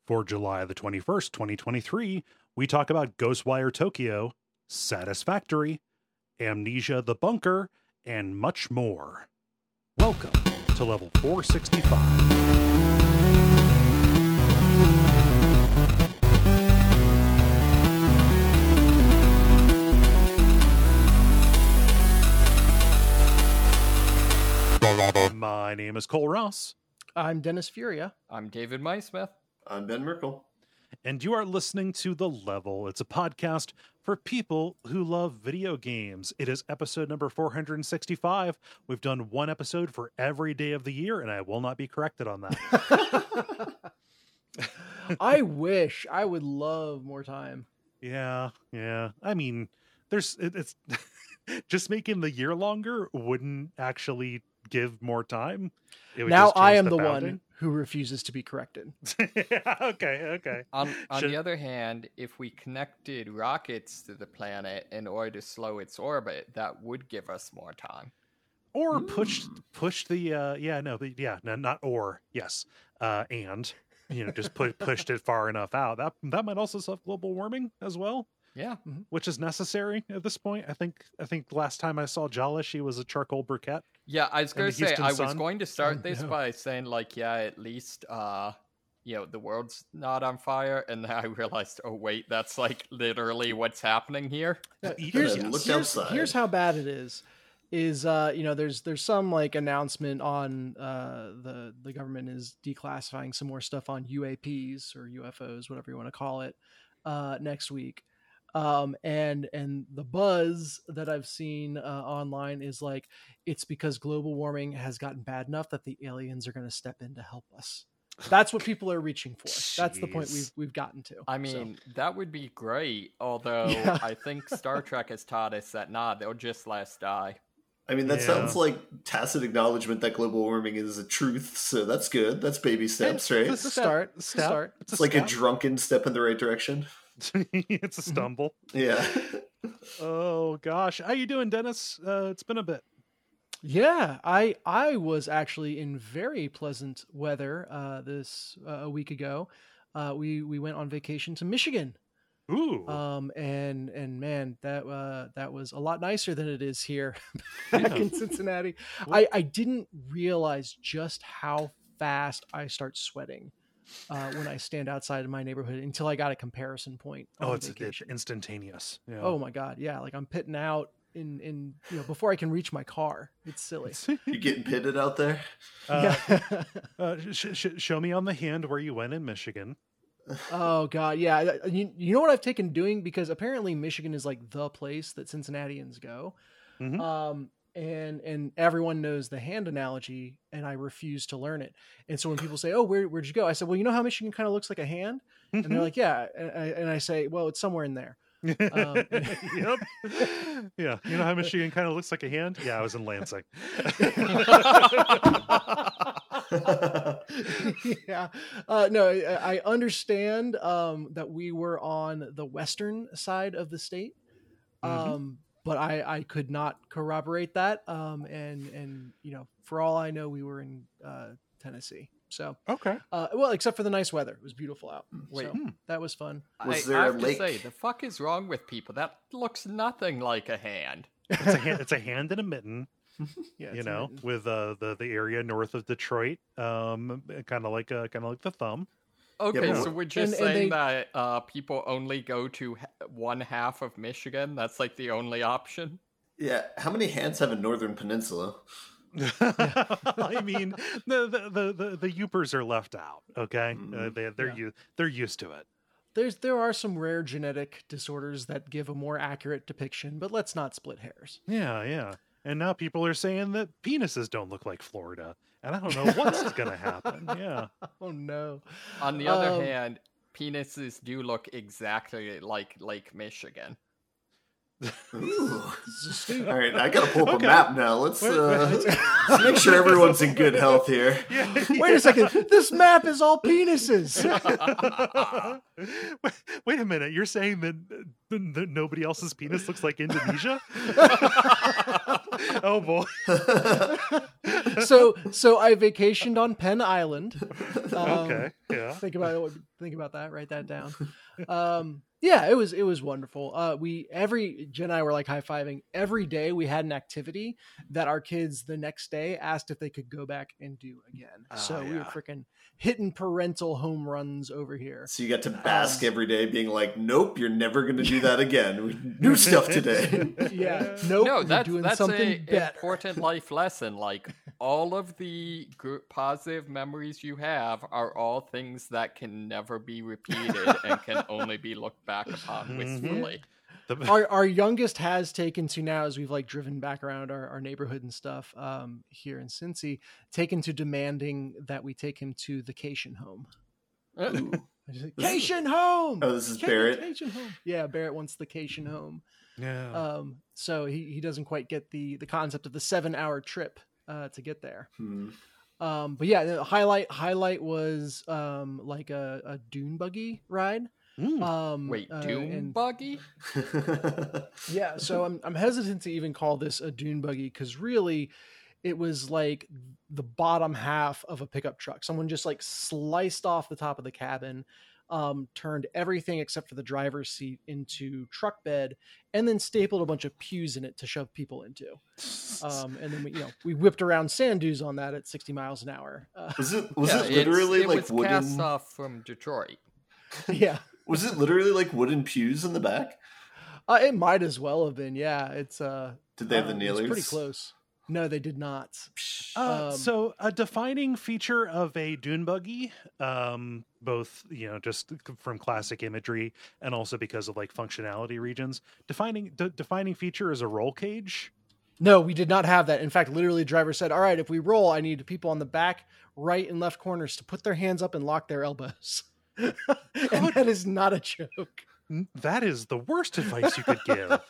For July the 21st, 2023, we talk about Ghostwire Tokyo, Satisfactory, Amnesia the Bunker, and much more. Welcome to Level 465. My name is Cole Ross. I'm Dennis Furia. I'm David Maismith. I'm Ben Merkel. And you are listening to The Level. It's a podcast for people who love video games. It is episode number 465. We've done one episode for every day of the year, and I will not be corrected on that. I wish. I would love more time. Yeah. I mean, it's just making the year longer wouldn't actually give more time. Now I am the one who refuses to be corrected. Yeah, okay. On the other hand, if we connected rockets to the planet in order to slow its orbit, that would give us more time. Or push the and just pushed it far enough out. That might also solve global warming as well. Yeah, which is necessary at this point. I think last time I saw Jala, she was a charcoal briquette. Yeah, I was going to say I was sun. going to start this by saying at least the world's not on fire, and then I realized, oh wait, that's literally what's happening here. Here's how bad it is. There's some announcement on the government is declassifying some more stuff on UAPs or UFOs, whatever you want to call it, next week. And the buzz that I've seen online is it's because global warming has gotten bad enough that the aliens are going to step in to help us. That's what people are reaching for. That's the point we've gotten to. I mean, that would be great. Although I think Star Trek has taught us that they'll just let us die. I mean, that sounds like tacit acknowledgement that global warming is a truth. So that's good. That's baby steps, right? It's a start. It's like a drunken step in the right direction. It's a stumble. Yeah. Oh gosh, how you doing, Dennis? It's been a bit. Yeah, I was actually in very pleasant weather a week ago. We went on vacation to Michigan. Ooh. And man, that was a lot nicer than it is here back in Cincinnati. I didn't realize just how fast I start sweating when I stand outside of my neighborhood until I got a comparison point. It's instantaneous. Yeah. Oh my God. Yeah. I'm pitting out in before I can reach my car. It's silly. You getting pitted out there? Show me on the hand where you went in Michigan. Oh God. Yeah. You know what I've taken doing, because apparently Michigan is the place that Cincinnatians go. Mm-hmm. And everyone knows the hand analogy, and I refuse to learn it. And so when people say, "Oh, where'd you go?" I said, "Well, you know how Michigan kind of looks like a hand?" And they're like, "Yeah." And I say, "Well, it's somewhere in there." Yep. Yeah. You know how Michigan kind of looks like a hand? Yeah, I was in Lansing. Yeah. No, I understand that we were on the western side of the state. But I could not corroborate that. And for all I know, we were in Tennessee. So okay. Well, except for the nice weather, it was beautiful out. Wait, so that was fun. Was there I have a lake? to say, the fuck is wrong with people? That looks nothing like a hand. It's a hand and a mitten. Yeah, with the area north of Detroit, kind of like the thumb. Okay, Yeah, so we're just saying that people only go to one half of Michigan. That's the only option. Yeah. How many hands have a northern peninsula? I mean, the Yoopers are left out. Okay, they're used to it. There are some rare genetic disorders that give a more accurate depiction, but let's not split hairs. Yeah. And now people are saying that penises don't look like Florida, and I don't know what's going to happen. Yeah. Oh no. On the other hand, penises do look exactly like Lake Michigan. Ooh. All right, I gotta pull up a map now. Let's make sure everyone's in good health here. Yeah. Wait a second. This map is all penises. Wait a minute. You're saying that nobody else's penis looks like Indonesia? Oh boy. So I vacationed on Penn Island. Okay. Yeah. Think about that. Write that down. Yeah, it was wonderful. Jen and I were like high-fiving. Every day we had an activity that our kids the next day asked if they could go back and do again. We were freaking hitting parental home runs over here. So you got to bask every day being like, nope, you're never going to do that again. New stuff today. Yeah. Nope. No, that's something better. Important life lesson. Like, all of the positive memories you have are all things that can never be repeated and can only be looked back upon wistfully. Our youngest has taken to now, as we've like driven back around our neighborhood and stuff here in Cincy, taken to demanding that we take him to the Cation home. Cation home. Oh, this is Barrett. Cation home. Yeah, Barrett wants the Cation home. Yeah. So he doesn't quite get the concept of the 7-hour trip to get there. But yeah, the highlight was like a dune buggy ride. Wait, dune buggy? Yeah, so I'm hesitant to even call this a dune buggy because really it was like the bottom half of a pickup truck. Someone just like sliced off the top of the cabin, turned everything except for the driver's seat into truck bed, and then stapled a bunch of pews in it to shove people into. And then we whipped around sand dunes on that at 60 miles an hour. Was it literally like was wooden? Cast off from Detroit. Yeah. Was it literally like wooden pews in the back? It might as well have been. Yeah, it's. Did they have the nailers? It's pretty close. No, they did not. So a defining feature of a dune buggy, both just from classic imagery and also because of like functionality regions, defining feature is a roll cage. No, we did not have that. In fact, literally, the driver said, "All right, if we roll, I need people on the back, right, and left corners to put their hands up and lock their elbows." And that is not a joke. That is the worst advice you could give.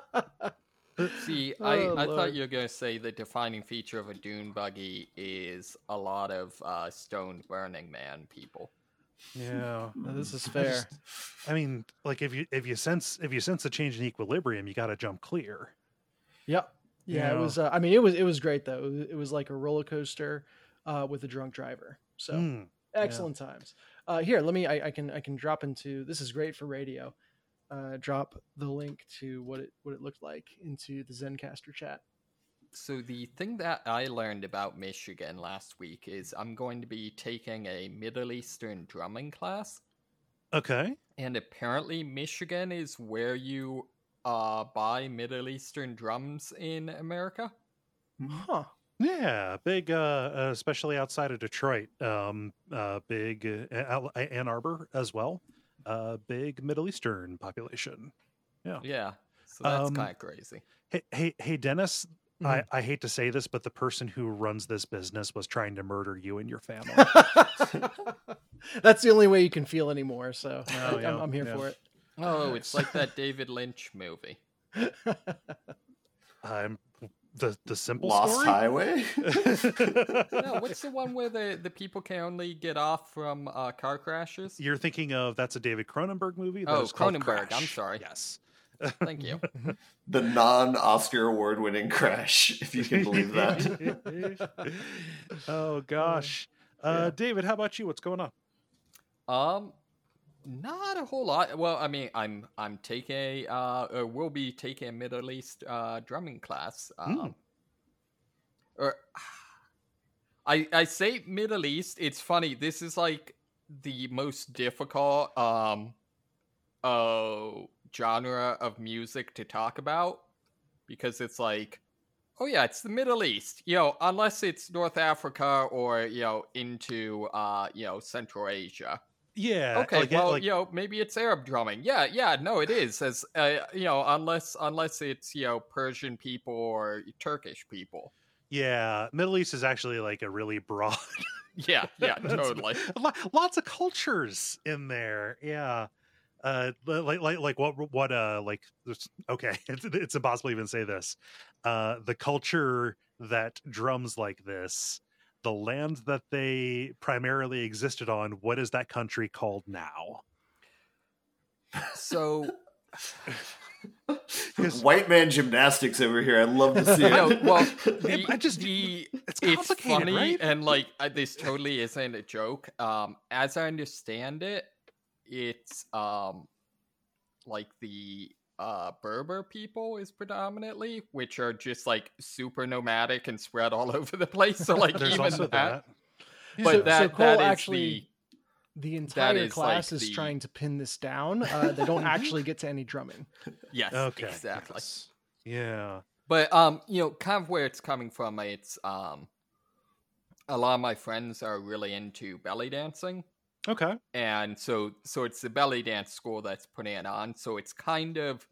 See, I thought you were going to say the defining feature of a dune buggy is a lot of stoned Burning Man people. Yeah, no, this is fair. I mean, like if you sense a change in equilibrium, you got to jump clear. Yep. Yeah, it was. It was great though. It was like a roller coaster with a drunk driver. So excellent times. Here, let me. I can drop into. This is great for radio. Drop the link to what it looked like into the Zencastr chat. So the thing that I learned about Michigan last week is I'm going to be taking a Middle Eastern drumming class. Okay. And apparently Michigan is where you buy Middle Eastern drums in America. Huh. Yeah, big, especially outside of Detroit. Big Ann Arbor as well. Big Middle Eastern population. Yeah. Yeah. So that's kind of crazy. Hey, Dennis. Mm-hmm. I hate to say this, but the person who runs this business was trying to murder you and your family. That's the only way you can feel anymore. So I'm here for it. Oh, it's like that David Lynch movie. I'm the simple Lost story? Highway. No, what's the one where the people can only get off from car crashes? You're thinking of that's a David Cronenberg movie. That is Cronenberg. I'm sorry. Yes. Thank you. The non-Oscar award-winning Crash, if you can believe that. Oh gosh. David, how about you? What's going on? Not a whole lot. Well, I mean, I'm taking will be taking a Middle East drumming class. Or I say Middle East. It's funny. This is like the most difficult genre of music to talk about because it's like, oh yeah, it's the Middle East. Unless it's North Africa or into Central Asia. Yeah. Okay. Maybe it's Arab drumming. Yeah. No, it is. As unless it's Persian people or Turkish people. Yeah, Middle East is actually like a really broad. Yeah, totally. Lots of cultures in there. Yeah. like what like okay, it's impossible to even say this. The culture that drums like this, the land that they primarily existed on, what is that country called now? So white man gymnastics over here. I'd love to see it. no, well, it's funny, right? and like this totally isn't a joke. As I understand it, it's like the Berber people is predominantly, which are just like super nomadic and spread all over the place. So like There's even also that. Yeah. But so Cole that is actually, the entire is, class like, is the- trying to pin this down. They don't actually get to any drumming. yes, Okay, exactly. yes. Yeah. But kind of where it's coming from, it's a lot of my friends are really into belly dancing. Okay. And so it's the belly dance school that's putting it on. So it's kind of,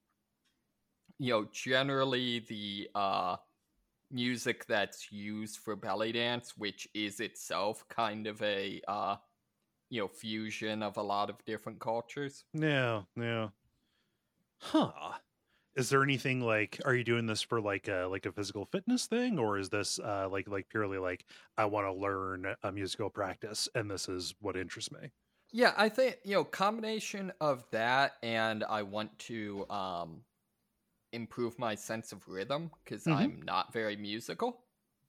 generally the music that's used for belly dance, which is itself kind of a fusion of a lot of different cultures. Yeah. Huh. Is there anything like, are you doing this for like a physical fitness thing, or is this like purely like, I want to learn a musical practice and this is what interests me? Yeah, I think, combination of that, and I want to improve my sense of rhythm because I'm not very musical.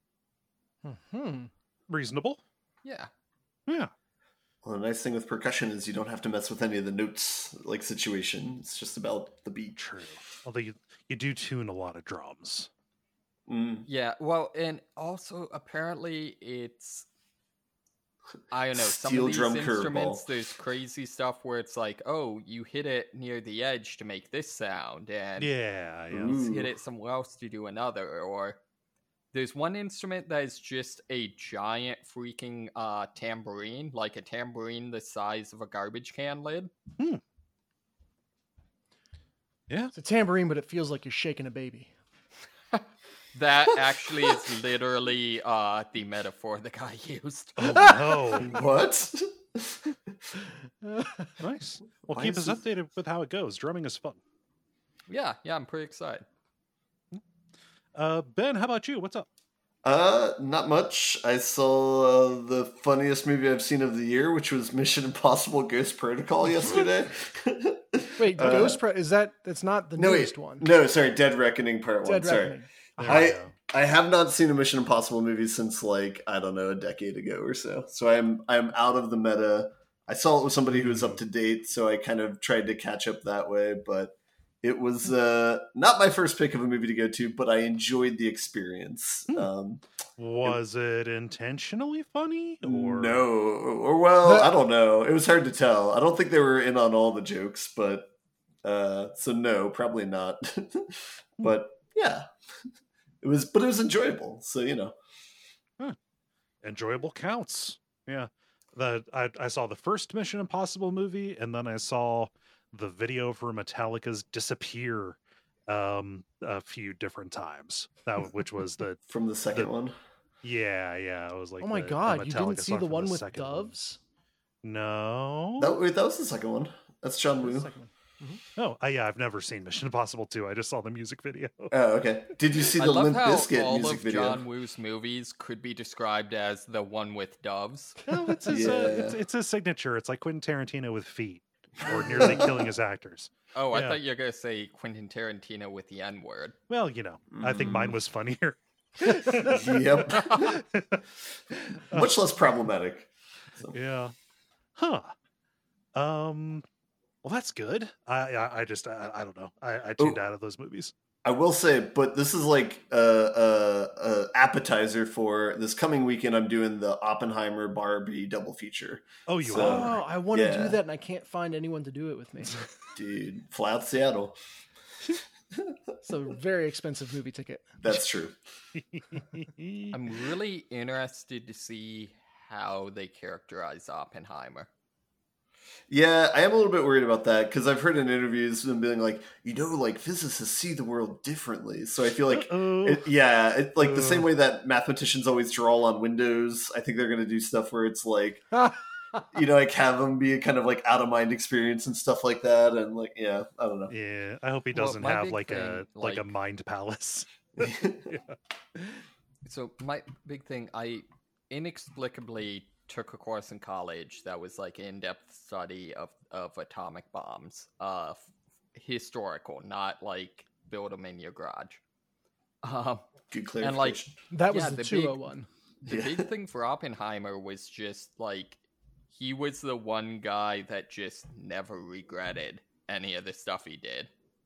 Reasonable. Yeah. Well, the nice thing with percussion is you don't have to mess with any of the notes like situation. It's just about the beat. True. Although you do tune a lot of drums. Yeah, well, and also apparently it's, I don't know, some Steel of these drum instruments, curveball. there's crazy stuff where it's like, oh, you hit it near the edge to make this sound, and Yeah. Ooh. hit it somewhere else to do another, or there's one instrument that is just a giant freaking tambourine, like a tambourine the size of a garbage can lid. Yeah. It's a tambourine, but it feels like you're shaking a baby. That actually is literally the metaphor the guy used. Oh, no. What? Nice. Well, Why keep is us this- updated with how it goes. Drumming is fun. Yeah, I'm pretty excited. Ben, how about you? What's up? Not much. I saw the funniest movie I've seen of the year, which was Mission Impossible Ghost Protocol yesterday. Wait, that's not the No, newest wait. one. No, sorry, Dead Reckoning Part 1. Dead Sorry. Reckoning. There we go. I have not seen a Mission Impossible movie since like, I don't know, a decade ago or so. So I'm out of the meta. I saw it with somebody who was up to date, so I kind of tried to catch up that way, but it was not my first pick of a movie to go to, but I enjoyed the experience. Was it intentionally funny? Or No, or well, I don't know. It was hard to tell. I don't think they were in on all the jokes, but so no, probably not. But yeah, it was enjoyable. So enjoyable counts. Yeah. I saw the first Mission Impossible movie, and then I saw the video for Metallica's Disappear a few different times. Which was from the second one. Yeah, it was like, Oh my the god, you Metallica didn't see song the from one with second doves? No. That was the second one. That's John Woo. Oh, yeah, I've never seen Mission Impossible 2. I just saw the music video. Oh, okay. Did you see I the love Limp how Bizkit all music of video? John Woo's movies could be described as the one with doves. No, it's his, Yeah. it's his signature. It's like Quentin Tarantino with feet, or nearly killing his actors. Oh, I Yeah. thought you were going to say Quentin Tarantino with the N-word. Well, I think mine was funnier. Yep. Much less problematic. So. Yeah. Huh. Well, that's good. I just I don't know. I tuned out of those movies. I will say, but this is like a appetizer for this coming weekend. I'm doing the Oppenheimer Barbie double feature. Oh, you So- are. Oh, I want to Yeah. do that, and I can't find anyone to do it with me. Dude, fly out Seattle. It's a very expensive movie ticket. That's true. I'm really interested to see how they characterize Oppenheimer. Yeah, I am a little bit worried about that because I've heard in interviews them being like, like physicists see the world differently. So I feel like, the same way that mathematicians always draw on windows, I think they're going to do stuff where it's like, like have them be a kind of like out of mind experience and stuff like that. And like, yeah, I don't know. Yeah, I hope he doesn't have like a mind palace. Yeah. So my big thing, I inexplicably took a course in college that was like in-depth study of atomic bombs, historical, not like build them in your garage. Good clarification. And like that was the 201. The big thing for Oppenheimer was just like he was the one guy that just never regretted any of the stuff he did.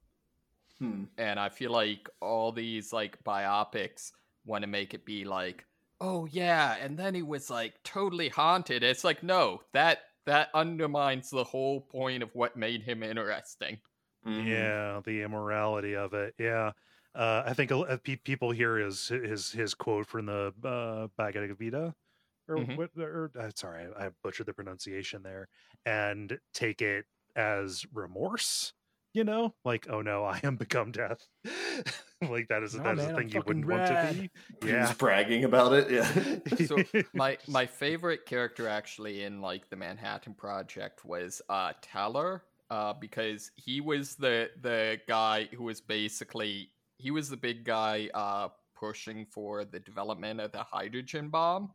And I feel like all these like biopics want to make it be like, oh yeah, and then he was like totally haunted. It's like, no, that undermines the whole point of what made him interesting. Yeah, the immorality of it. Yeah. I think people hear his quote from the Bhagavad Gita, or sorry, I butchered the pronunciation there, and take it as remorse. Like, oh no, I am become death. Like that is a thing you wouldn't want to be. Yeah, he's bragging about it. Yeah. So my favorite character actually in like the Manhattan Project was Teller, because he was the guy who was basically. He was the big guy pushing for the development of the hydrogen bomb.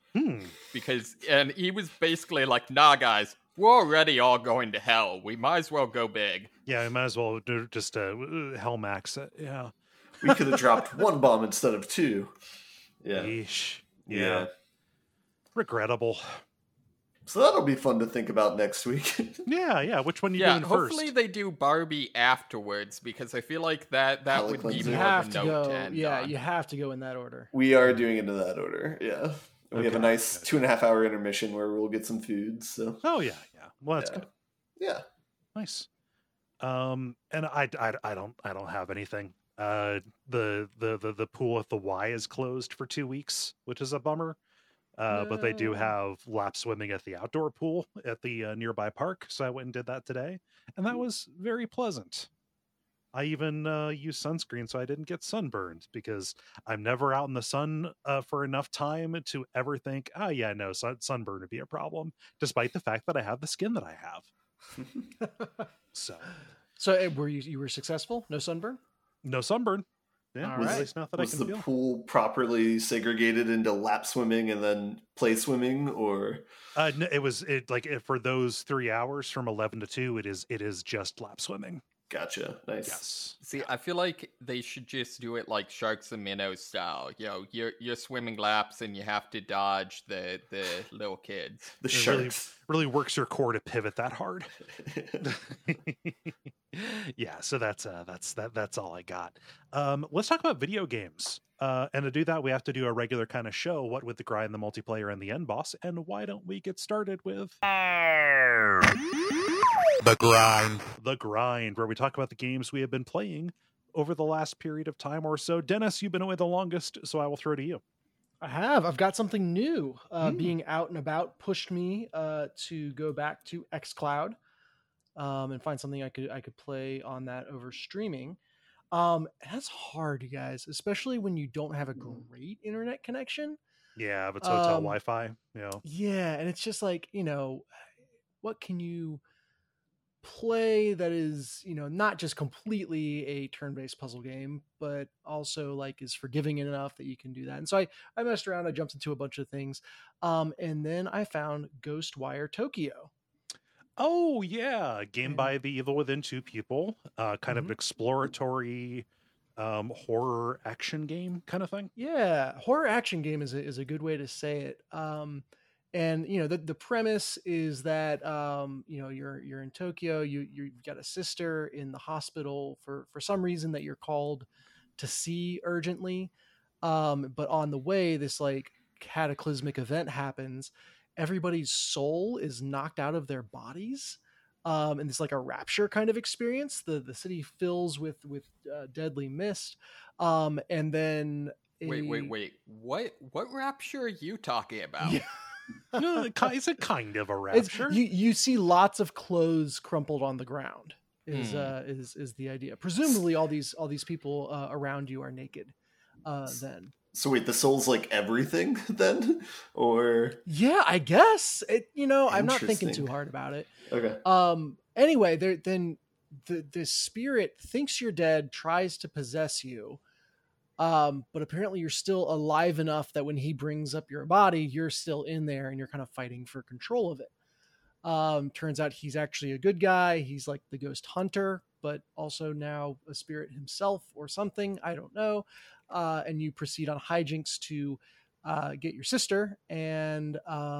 And he was basically like, nah, guys, we're already all going to hell. We might as well go big. Yeah, we might as well do just hell max it. Yeah. We could have dropped one bomb instead of two. Yeah. Yeesh. Yeah. Regrettable. So that'll be fun to think about next week. Yeah. Which one are you doing first? Hopefully they do Barbie afterwards, because I feel like that would be more of a note to end on. You have to go in that order. We are doing it in that order. Yeah. We have a nice 2.5 hour intermission where we'll get some food. So. Oh yeah. Well, that's good. Yeah. Nice. And I don't have anything. The pool at the Y is closed for 2 weeks, which is a bummer. But they do have lap swimming at the outdoor pool at the nearby park. So I went and did that today. And that was very pleasant. I even used sunscreen so I didn't get sunburned, because I'm never out in the sun for enough time to ever think, sunburn would be a problem, despite the fact that I have the skin that I have. So were you were successful? No sunburn? No sunburn. Yeah, was the pool properly segregated into lap swimming and then play swimming, or? No, it was for those 3 hours from 11 to 2. It is just lap swimming. Gotcha. Nice. Yes. See, I feel like they should just do it like Sharks and Minnows style. You're swimming laps and you have to dodge the little kids. The sharks really works your core to pivot that hard. Yeah, so that's all I got. Let's talk about video games. And to do that, we have to do a regular kind of show. What with the grind, the multiplayer, and the end boss? And why don't we get started with The Grind, where we talk about the games we have been playing over the last period of time or so. Dennis, you've been away the longest, so I will throw to you. I have. I've got something new. Being out and about pushed me to go back to xCloud and find something I could play on that over streaming. And that's hard, you guys, especially when you don't have a great internet connection. Yeah, if it's hotel Wi-Fi. Yeah, and it's just like, what can you play that is, not just completely a turn-based puzzle game, but also like is forgiving enough that you can do that. And so I messed around, I jumped into a bunch of things. And then I found Ghostwire Tokyo. Oh yeah, game by the Evil Within 2 people, kind of an exploratory horror action game kind of thing. Yeah, horror action game is a good way to say it. And the premise is that you're in Tokyo, you've got a sister in the hospital for some reason that you're called to see urgently. But on the way, this like cataclysmic event happens. Everybody's soul is knocked out of their bodies. And it's like a rapture kind of experience. The city fills with deadly mist. And then wait. What rapture are you talking about? Yeah. No, it's a kind of a rapture. You see lots of clothes crumpled on the ground. Is the idea? Presumably, all these people around you are naked. Then So wait, the soul's like everything then? Or yeah, I guess it, I'm not thinking too hard about it. Okay. Anyway, then the spirit thinks you're dead, tries to possess you. But apparently you're still alive enough that when he brings up your body, you're still in there and you're kind of fighting for control of it. Turns out he's actually a good guy. He's like the ghost hunter, but also now a spirit himself or something. I don't know. And you proceed on hijinks to get your sister and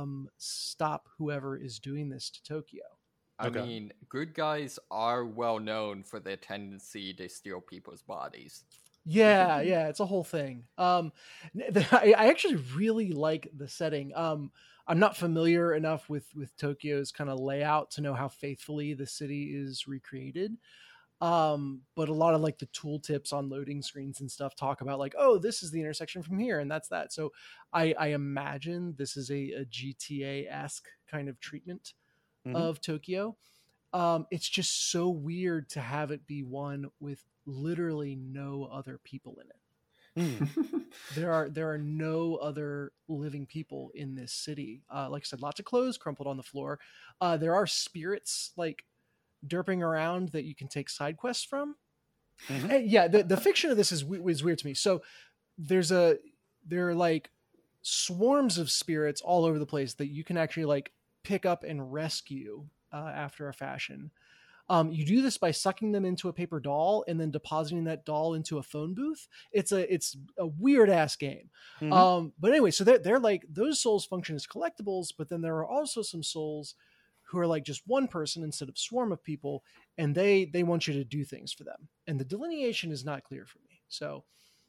stop whoever is doing this to Tokyo. I mean, good guys are well known for their tendency to steal people's bodies. Yeah, it's a whole thing. I actually really like the setting. I'm not familiar enough with Tokyo's kind of layout to know how faithfully the city is recreated. But a lot of like the tooltips on loading screens and stuff talk about like, oh, this is the intersection from here and that's that. So I imagine this is a GTA-esque kind of treatment of Tokyo. It's just so weird to have it be one with literally no other people in it. There are no other living people in this city. Like I said, lots of clothes crumpled on the floor. There are spirits like derping around that you can take side quests from. And yeah, the fiction of this is weird to me. So there are like swarms of spirits all over the place that you can actually like pick up and rescue after a fashion. You do this by sucking them into a paper doll and then depositing that doll into a phone booth. It's a weird ass game. But anyway, so they're like, those souls function as collectibles, but then there are also some souls who are like just one person instead of swarm of people, and they want you to do things for them. And the delineation is not clear for me. So,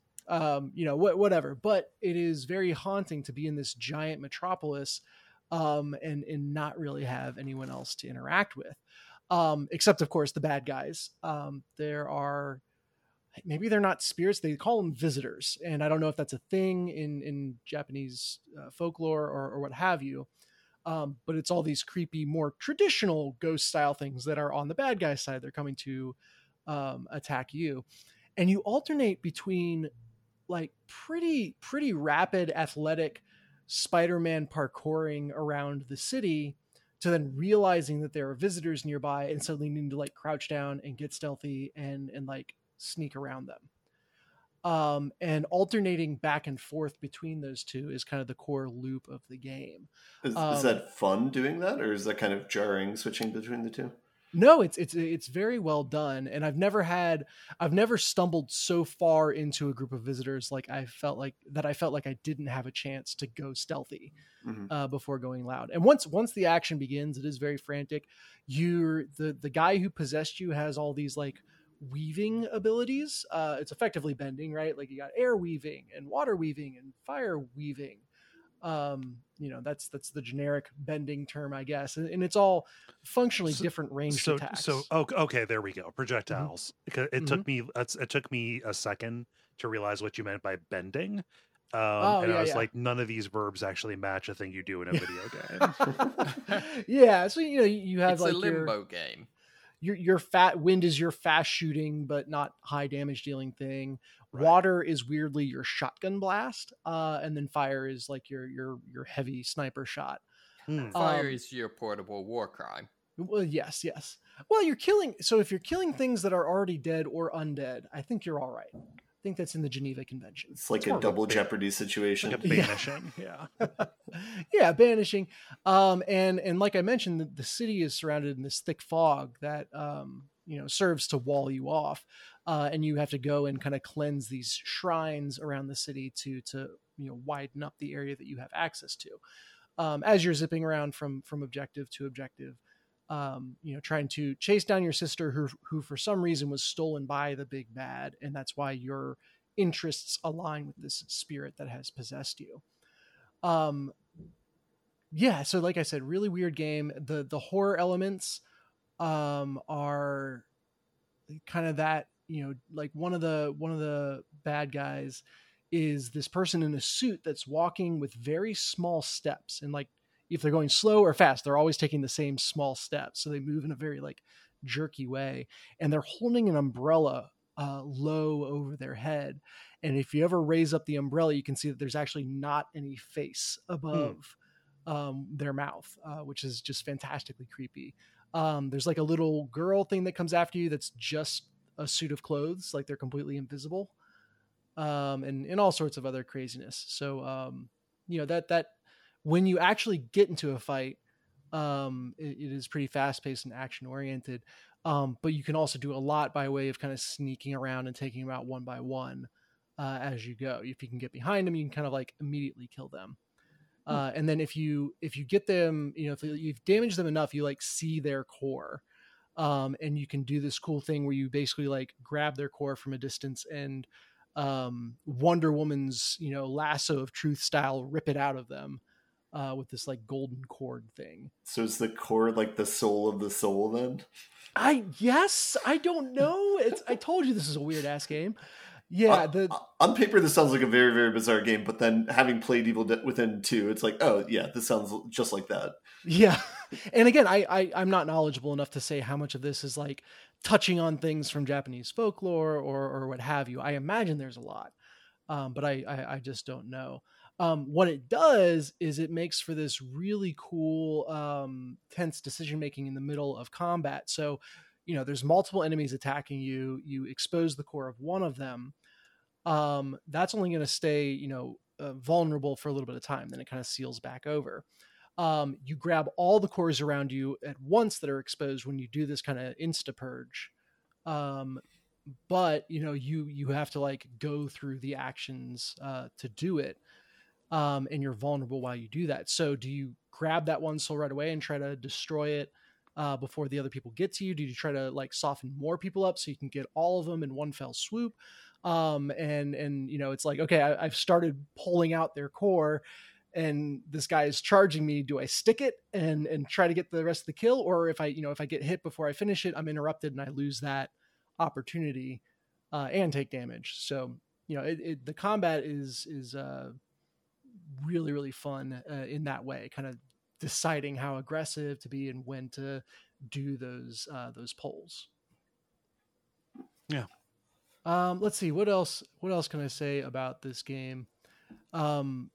whatever, but it is very haunting to be in this giant metropolis and not really have anyone else to interact with. Except of course the bad guys. There are, maybe they're not spirits, they call them visitors. And I don't know if that's a thing in Japanese folklore or what have you. But it's all these creepy, more traditional ghost style things that are on the bad guy side. They're coming to attack you. And you alternate between like pretty rapid athletic Spider-Man parkouring around the city to then realizing that there are visitors nearby and suddenly needing to like crouch down and get stealthy and like sneak around them. And alternating back and forth between those two is kind of the core loop of the game. Is that fun doing that, or is that kind of jarring switching between the two? No, it's very well done, and I've never stumbled so far into a group of visitors like I felt like I didn't have a chance to go stealthy before going loud. And once the action begins, it is very frantic. The guy who possessed you has all these like weaving abilities. It's effectively bending, right? Like you got air weaving and water weaving and fire weaving. That's the generic bending term, I guess, and it's all functionally different range attacks. So okay, there we go. Projectiles. It took me a second to realize what you meant by bending. I was like, none of these verbs actually match a thing you do in a video game. Yeah, so you have it's like a limbo game. Your wind is your fast shooting but not high damage dealing thing. Right. Water is weirdly your shotgun blast, and then fire is like your heavy sniper shot. Fire is your portable war crime. Well, yes. Well, you're killing. So if you're killing things that are already dead or undead, I think you're all right. I think that's in the Geneva Convention. It's like a double jeopardy situation. Like a banishing. Yeah, banishing. And like I mentioned, the city is surrounded in this thick fog that serves to wall you off. And you have to go and kind of cleanse these shrines around the city to widen up the area that you have access to. As you're zipping around from objective to objective, trying to chase down your sister who for some reason was stolen by the big bad. And that's why your interests align with this spirit that has possessed you. So like I said, really weird game. The horror elements are kind of that, like one of the bad guys is this person in a suit that's walking with very small steps, and like if they're going slow or fast, they're always taking the same small steps, so they move in a very like jerky way, and they're holding an umbrella low over their head. And if you ever raise up the umbrella, you can see that there's actually not any face above their mouth, which is just fantastically creepy. There's like a little girl thing that comes after you that's just a suit of clothes, like they're completely invisible, and all sorts of other craziness. So, that when you actually get into a fight, it is pretty fast paced and action oriented. But you can also do a lot by way of kind of sneaking around and taking them out one by one as you go. If you can get behind them, you can kind of like immediately kill them. And then if you get them, if you've damaged them enough, you like see their core. And you can do this cool thing where you basically like grab their core from a distance and Wonder Woman's, lasso of truth style, rip it out of them with this like golden cord thing. So is the core like the soul of the soul then? I don't know. I told you this is a weird ass game. Yeah. On paper, this sounds like a very, very bizarre game, but then having played Evil Within 2, it's like, oh yeah, this sounds just like that. Yeah. And again, I'm not knowledgeable enough to say how much of this is like touching on things from Japanese folklore or what have you. I imagine there's a lot, but I just don't know. What it does is it makes for this really cool, tense decision-making in the middle of combat. So, there's multiple enemies attacking you. You expose the core of one of them. That's only going to stay, vulnerable for a little bit of time. Then it kind of seals back over. You grab all the cores around you at once that are exposed when you do this kind of insta purge. But you have to like go through the actions to do it. And you're vulnerable while you do that. So do you grab that one soul right away and try to destroy it before the other people get to you? Do you try to like soften more people up so you can get all of them in one fell swoop? And it's like, okay, I've started pulling out their core and this guy is charging me. Do I stick it and try to get the rest of the kill? Or if I get hit before I finish it, I'm interrupted and I lose that opportunity and take damage. So, the combat is really, really fun in that way, kind of deciding how aggressive to be and when to do those polls. Yeah. Let's see, what else can I say about this game? So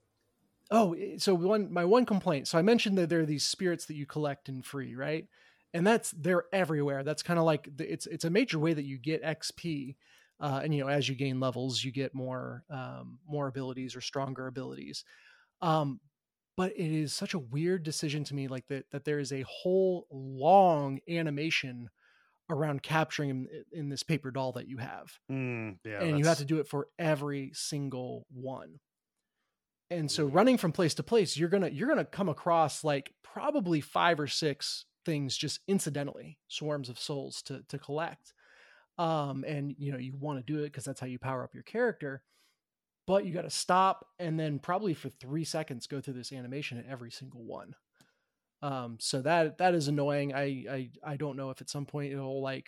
my one complaint. So I mentioned that there are these spirits that you collect and free, right? And they're everywhere. That's kind of like it's a major way that you get XP. And as you gain levels, you get more abilities or stronger abilities. But it is such a weird decision to me, like that there is a whole long animation around capturing in this paper doll that you have. And you have to do it for every single one. And so running from place to place, you're gonna come across like probably 5 or 6 things just incidentally, swarms of souls to collect. And you want to do it because that's how you power up your character, but you got to stop and then probably for 3 seconds go through this animation at every single one. So that is annoying. I don't know if at some point it'll like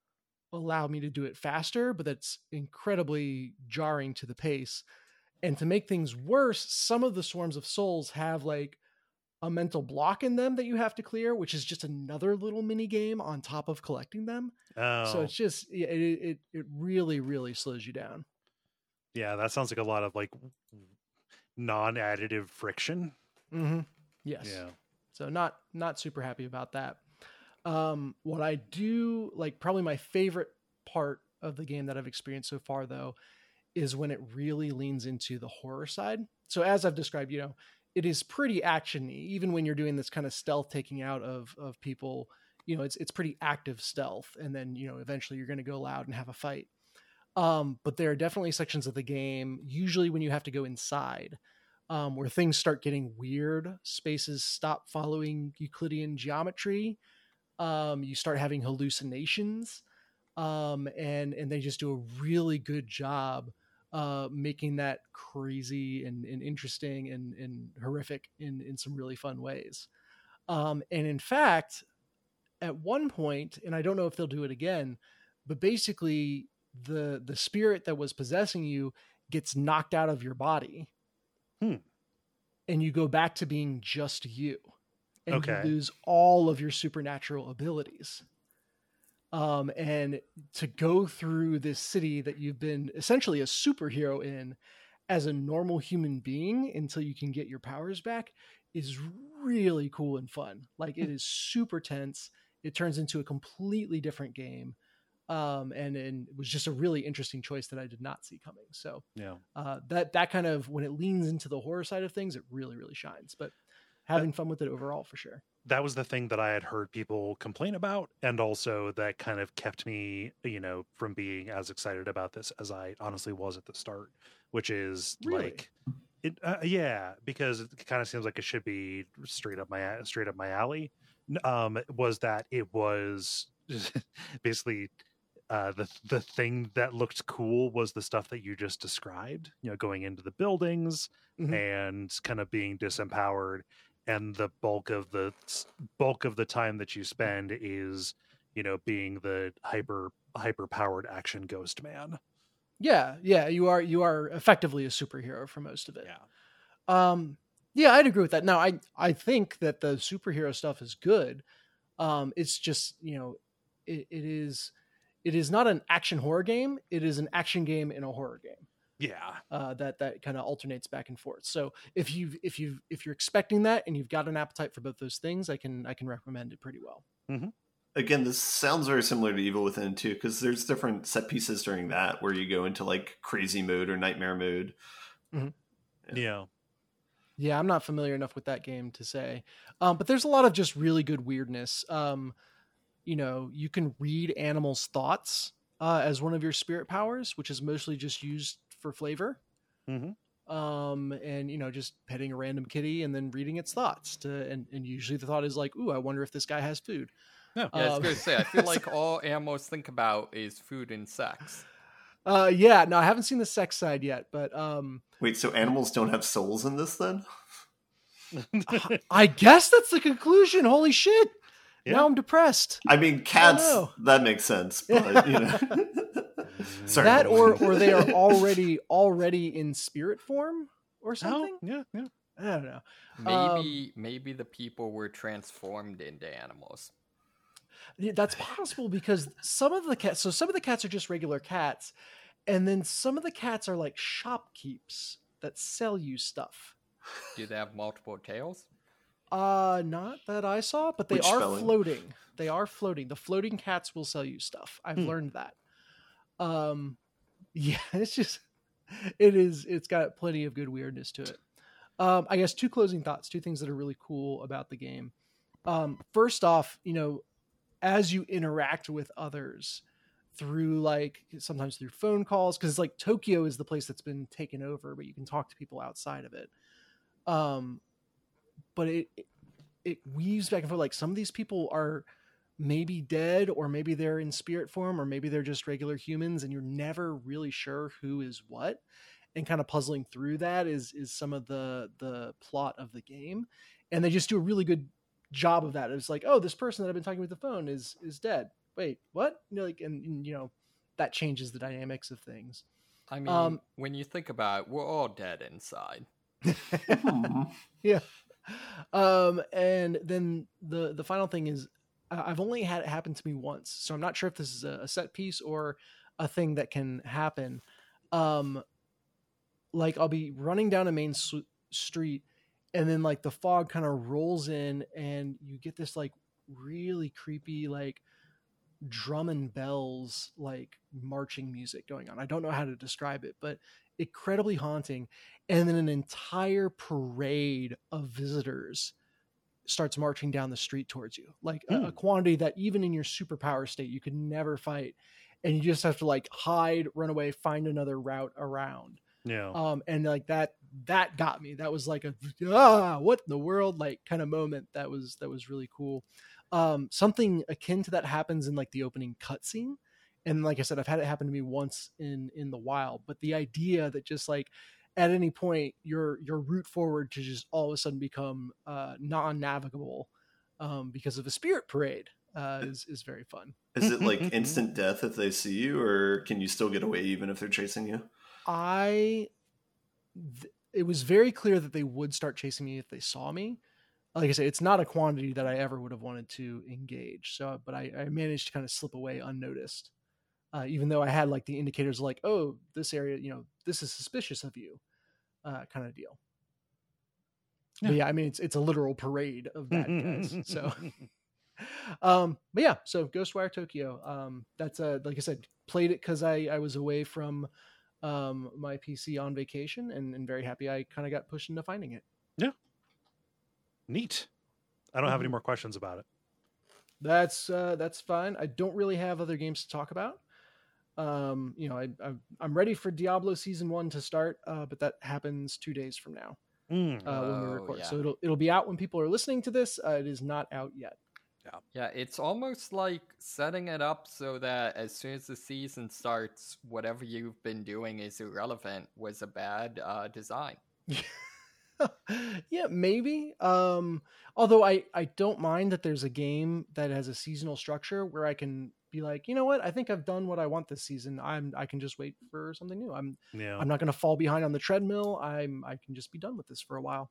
allow me to do it faster, but that's incredibly jarring to the pace. And to make things worse, some of the swarms of souls have like a mental block in them that you have to clear, which is just another little mini game on top of collecting them. So it's just, it really, really slows you down. Yeah. That sounds like a lot of like non-additive friction. Mm-hmm. Yes. Yeah. So not super happy about that. What I do like, probably my favorite part of the game that I've experienced so far though, is when it really leans into the horror side. So as I've described, it is pretty actiony, even when you're doing this kind of stealth taking out of people, it's pretty active stealth. And then, eventually you're going to go loud and have a fight. But there are definitely sections of the game, usually when you have to go inside, where things start getting weird. Spaces stop following Euclidean geometry. You start having hallucinations. And they just do a really good job making that crazy and interesting and horrific in some really fun ways. And in fact, at one point, and I don't know if they'll do it again, but basically the spirit that was possessing you gets knocked out of your body. And you go back to being just you. And you lose all of your supernatural abilities. And to go through this city that you've been essentially a superhero in as a normal human being until you can get your powers back is really cool and fun. Like, it is super tense. It turns into a completely different game. And it was just a really interesting choice that I did not see coming. So that kind of, when it leans into the horror side of things, it really, really shines. But having fun with it overall, for sure. That was the thing that I had heard people complain about, and also that kind of kept me, from being as excited about this as I honestly was at the start, which is really? Like, it, because it kind of seems like it should be straight up my alley. Was that it was basically the thing that looked cool was the stuff that you just described, going into the buildings and kind of being disempowered. And the bulk of the time that you spend is, being the hyper powered action ghost man. Yeah, you are effectively a superhero for most of it. Yeah, I'd agree with that. Now, I think that the superhero stuff is good. It's just, it is not an action horror game. It is an action game in a horror game. Yeah. That kind of alternates back and forth. So if you're expecting that and you've got an appetite for both those things, I can recommend it pretty well. Mm-hmm. Again, this sounds very similar to Evil Within too, because there's different set pieces during that where you go into like crazy mode or nightmare mode. Mm-hmm. Yeah, I'm not familiar enough with that game to say, but there's a lot of just really good weirdness. You can read animals' thoughts as one of your spirit powers, which is mostly just used for flavor. And just petting a random kitty and then reading its thoughts and usually the thought is like, ooh, I wonder if this guy has food. Yeah, I was gonna say, I feel like all animals think about is food and sex. No, I haven't seen the sex side yet, but wait, so animals don't have souls in this then? I guess that's the conclusion. Holy shit. Yeah. Now I'm depressed. I mean, cats, that makes sense, but sorry. That or they are already in spirit form or something. Yeah. I don't know. Maybe the people were transformed into animals. That's possible because some of the cats are just regular cats, and then some of the cats are like shopkeepers that sell you stuff. Do they have multiple tails? Not that I saw, but they Which are spelling? floating. They are floating. The floating cats will sell you stuff. I've learned that. It's got plenty of good weirdness to it. I guess two closing thoughts, two things that are really cool about the game. First off, as you interact with others through sometimes through phone calls, because like Tokyo is the place that's been taken over, but you can talk to people outside of it. But it weaves back and forth. Like some of these people are maybe dead, or maybe they're in spirit form, or maybe they're just regular humans, and you're never really sure who is what. And kind of puzzling through that is some of the plot of the game. And they just do a really good job of that. It's like, oh, this person that I've been talking with the phone is dead. Wait, what? That changes the dynamics of things. I mean, when you think about it, we're all dead inside. Yeah. And then the final thing is, I've only had it happen to me once, so I'm not sure if this is a set piece or a thing that can happen. I'll be running down a main street, and then the fog kind of rolls in, and you get this really creepy drum and bells marching music going on. I don't know how to describe it, but incredibly haunting. And then an entire parade of visitors starts marching down the street towards you, a quantity that even in your superpower state you could never fight, and you just have to hide, run away, find another route around. And that got me. That was what in the world kind of moment. That was really cool. Something akin to that happens in the opening cutscene, and like I said, I've had it happen to me once in the wild. But the idea that just at any point your route forward to just all of a sudden become non-navigable because of a spirit parade is very fun. Is it instant death if they see you, or can you still get away even if they're chasing you? It was very clear that they would start chasing me if they saw me. like I say, it's not a quantity that I ever would have wanted to engage. So, but I managed to kind of slip away unnoticed, even though I had like the indicators like, oh, this area, this is suspicious of you, kind of deal. Yeah. But yeah, I mean, it's a literal parade of bad guys. So, but yeah, so Ghostwire Tokyo. That's like I said, played it because I was away from my PC on vacation, and very happy I kind of got pushed into finding it. Yeah. Neat. I don't have any more questions about it. That's fine. I don't really have other games to talk about. I'm ready for Diablo Season 1 to start, but that happens 2 days from now when we record. Yeah. So it'll be out when people are listening to this. It is not out yet. Yeah, it's almost like setting it up so that as soon as the season starts, whatever you've been doing is irrelevant was a bad design. Yeah, maybe. Although I don't mind that there's a game that has a seasonal structure where I can be like, you know what, I think I've done what I want this season. I can just wait for something new. I'm not going to fall behind on the treadmill. I can just be done with this for a while.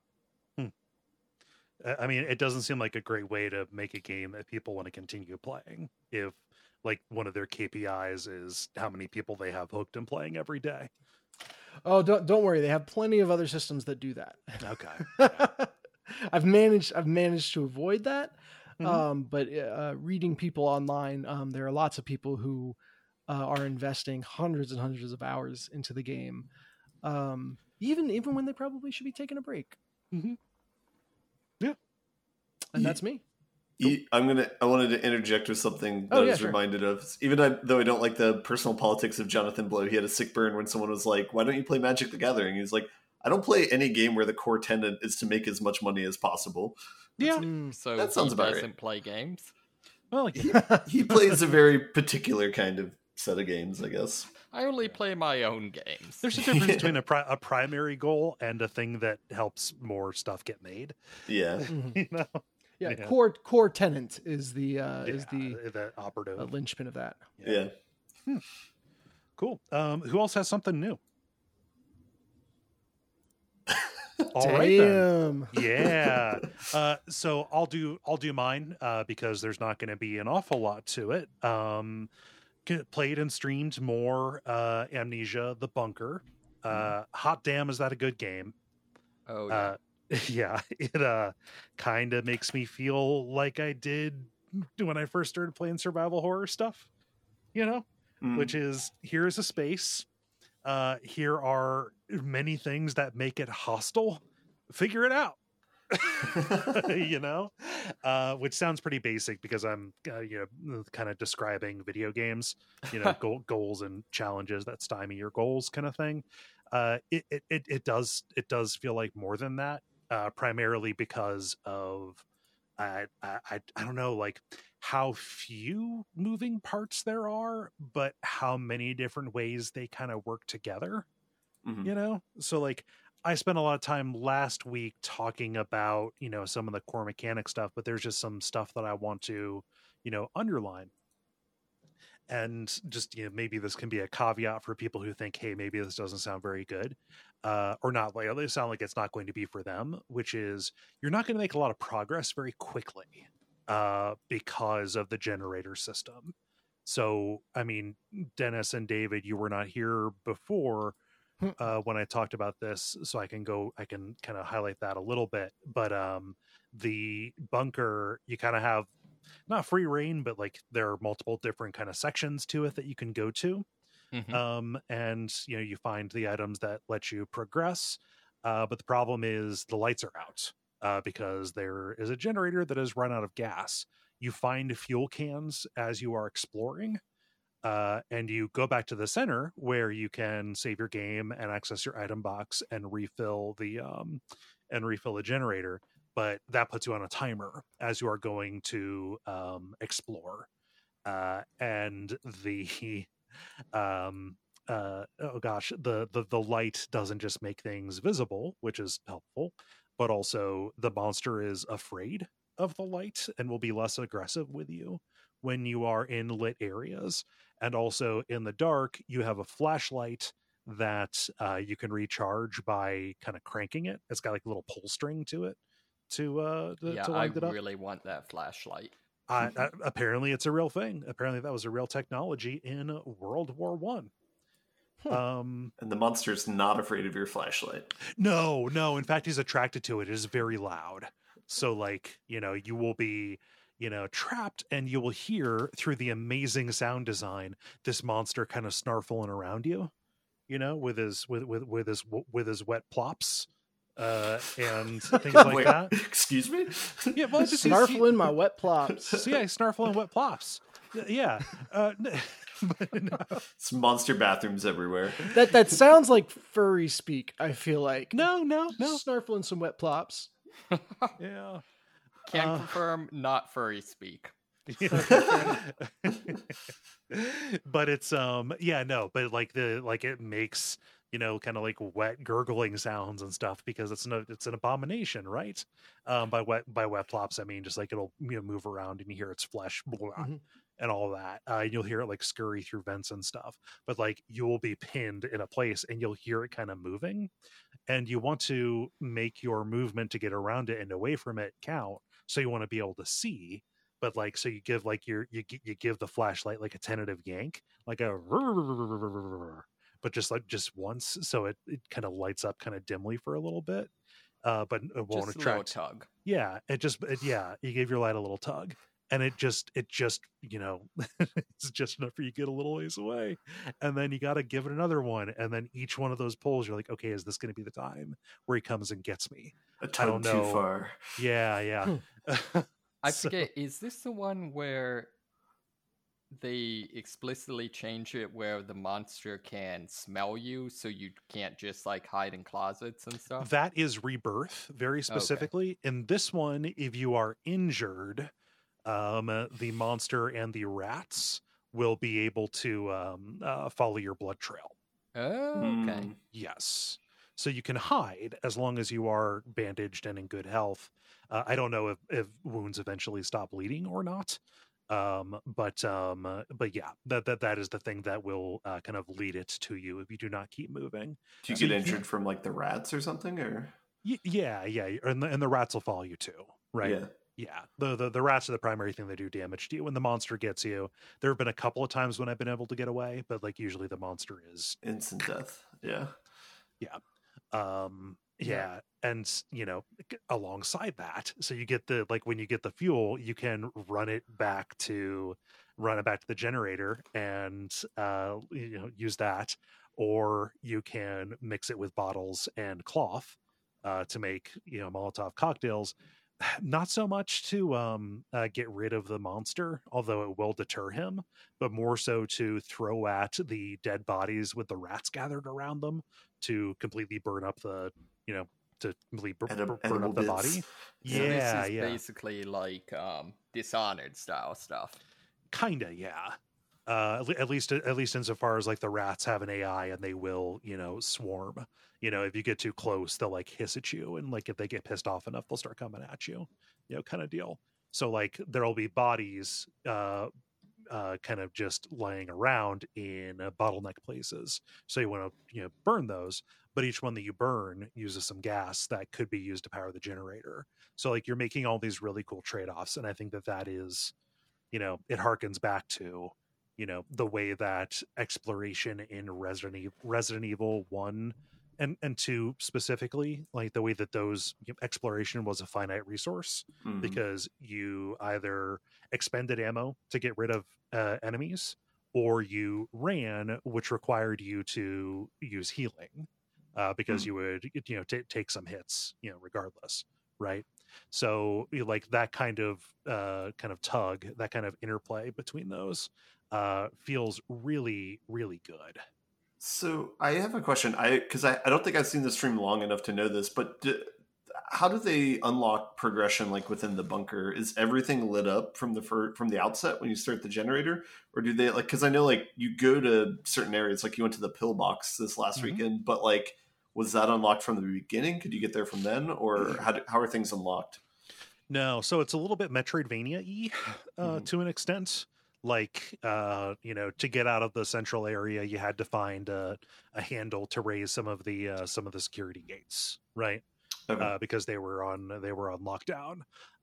I mean, it doesn't seem like a great way to make a game that people want to continue playing if like one of their KPIs is how many people they have hooked and playing every day. Oh, don't worry. They have plenty of other systems that do that. Okay. I've managed to avoid that. But reading people online, there are lots of people who are investing hundreds and hundreds of hours into the game, even when they probably should be taking a break. Mm-hmm. Yeah, and that's me. I wanted to interject with something that I was reminded of. Even though I don't like the personal politics of Jonathan Blow, he had a sick burn when someone was like, "Why don't you play Magic the Gathering?" He's like, "I don't play any game where the core tenet is to make as much money as possible." Yeah, so that sounds about right. He doesn't play games. Well, he plays a very particular kind of set of games, I guess. I only play my own games. There's a difference between a primary goal and a thing that helps more stuff get made. Yeah. Yeah. Core tenant is the operative linchpin of that. Yeah. Cool. Who else has something new? All right then. Yeah. So I'll do mine because there's not going to be an awful lot to it. Played and streamed more Amnesia: The Bunker. Hot damn, is that a good game? Oh yeah. Yeah, it kind of makes me feel like I did when I first started playing survival horror stuff, which is, here's a space. Here are many things that make it hostile. Figure it out. Which sounds pretty basic because I'm kind of describing video games, goals and challenges that stymie your goals kind of thing. It does feel like more than that, primarily because of I don't know, like how few moving parts there are, but how many different ways they kind of work together. So like I spent a lot of time last week talking about, some of the core mechanic stuff, but there's just some stuff that I want to, underline. And just, maybe this can be a caveat for people who think, hey, maybe this doesn't sound very good, or not. Like, they sound like it's not going to be for them, which is you're not going to make a lot of progress very quickly because of the generator system. So, I mean, Dennis and David, you were not here before when I talked about this, so I can kind of highlight that a little bit. But the bunker, you kind of have not free reign, but like there are multiple different kind of sections to it that you can go to. And you find the items that let you progress, but the problem is the lights are out because there is a generator that has run out of gas. You find fuel cans as you are exploring, and you go back to the center where you can save your game and access your item box and refill the generator. But that puts you on a timer as you are going to explore. And the the light doesn't just make things visible, which is helpful, but also the monster is afraid of the light and will be less aggressive with you when you are in lit areas. And also in the dark, you have a flashlight that you can recharge by kind of cranking it. It's got like a little pull string to it. to wind I it up. really want that flashlight. Apparently it's a real thing. Apparently that was a real technology in World War One. And the monster's not afraid of your flashlight. No. In fact, he's attracted to it. It is very loud. So like, you will be, trapped, and you will hear through the amazing sound design, this monster kind of snarfling around you, with his wet plops. And things like that. Excuse me? Yeah, well, snarfling my wet plops. So yeah, snarfling wet plops. Yeah. It's monster bathrooms everywhere. That sounds like furry speak, I feel like. No. Snarfling some wet plops. Yeah. Can confirm, not furry speak. But it's but like it makes kind of like wet gurgling sounds and stuff, because it's an abomination, right? By wet plops I mean just like it'll move around and you hear its flesh and all that. You'll hear it like scurry through vents and stuff, but like you will be pinned in a place and you'll hear it kind of moving, and you want to make your movement to get around it and away from it count, so you want to be able to see. But like, so you give like you give the flashlight like a tentative yank, like a but just once, so it kind of lights up kind of dimly for a little bit, but it won't just attract. A little tug. Yeah, you gave your light a little tug, and it just it's just enough for you to get a little ways away, and then you got to give it another one, and then each one of those pulls, you're like, okay, is this going to be the time where he comes and gets me? A tug too far. Yeah. I forget, is this the one where they explicitly change it where the monster can smell you, so you can't just like hide in closets and stuff? That is Rebirth, very specifically. Okay. In this one, if you are injured, the monster and the rats will be able to follow your blood trail. Oh, okay. Yes. So you can hide as long as you are bandaged and in good health. I don't know if wounds eventually stop bleeding or not. But yeah, that is the thing that will kind of lead it to you if you do not keep moving. Do you get injured from like the rats or something, or? Yeah, and the rats will follow you too, right? Yeah. The rats are the primary thing that do damage to you. When the monster gets you, there have been a couple of times when I've been able to get away, but like usually the monster is instant death. Yeah. Yeah. And alongside that, so you get when you get the fuel, you can run it back to the generator and use that, or you can mix it with bottles and cloth to make Molotov cocktails. Not so much to get rid of the monster, although it will deter him, but more so to throw at the dead bodies with the rats gathered around them to completely burn up the to completely burn up the body. So this is basically like Dishonored style stuff. Kinda, yeah. At least insofar as like the rats have an AI and they will swarm. If you get too close, they'll like hiss at you, and like if they get pissed off enough, they'll start coming at you. Kind of deal. So like there'll be bodies kind of just laying around in bottleneck places. So you want to burn those, but each one that you burn uses some gas that could be used to power the generator. So like you're making all these really cool trade-offs, and I think that is, it harkens back to the way that exploration in Resident Evil 1 and 2 specifically, like the way that those exploration was a finite resource, because you either expended ammo to get rid of enemies, or you ran, which required you to use healing because you would take some hits regardless, right? So like that kind of tug, that kind of interplay between those feels really, really good. So I have a question. Because I don't think I've seen the stream long enough to know this, but how do they unlock progression like within the bunker? Is everything lit up from the outset when you start the generator, or do they like? Because I know like you go to certain areas, like you went to the pillbox this last weekend, but like was that unlocked from the beginning? Could you get there from then, or how are things unlocked? No, so it's a little bit Metroidvania-y to an extent. Like, to get out of the central area, you had to find a handle to raise some of the security gates, right? because they were on lockdown.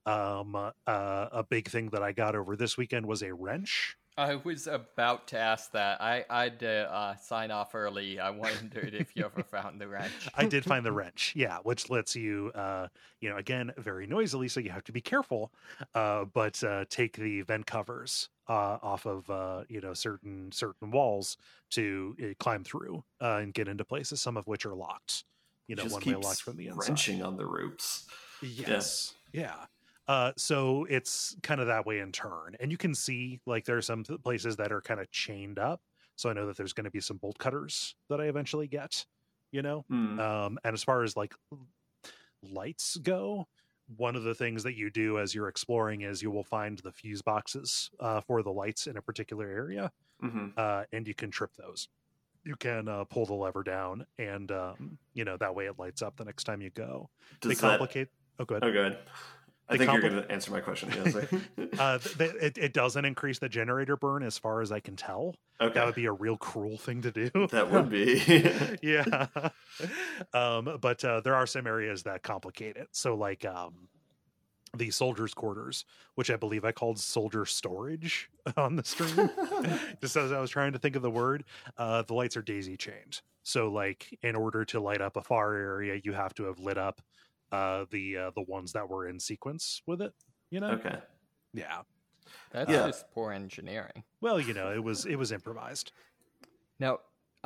A big thing that I got over this weekend was a wrench. I was about to ask that. I'd sign off early. I wondered if you ever found the wrench. I did find the wrench, yeah, which lets you, again, very noisily, so you have to be careful, but take the vent covers off of, certain walls to climb through and get into places, some of which are locked, one way locked from the inside. Wrenching on the ropes. Yes, yeah. So it's kind of that way in turn, and you can see like there are some places that are kind of chained up. So I know that there's going to be some bolt cutters that I eventually get, and as far as like lights go, one of the things that you do as you're exploring is you will find the fuse boxes for the lights in a particular area, and you can trip those. You can pull the lever down, and that way it lights up the next time you go. They complicate. Oh, good. Oh, good. I think you're going to answer my question. Yes. It doesn't increase the generator burn as far as I can tell. Okay. That would be a real cruel thing to do. That would be. Yeah. But there are some areas that complicate it. So like the soldiers' quarters, which I believe I called soldier storage on the stream, just as I was trying to think of the word, the lights are daisy chained. So like in order to light up a far area, you have to have lit up the ones that were in sequence with it, Okay. Yeah. That's just poor engineering. Well, it was improvised. Now,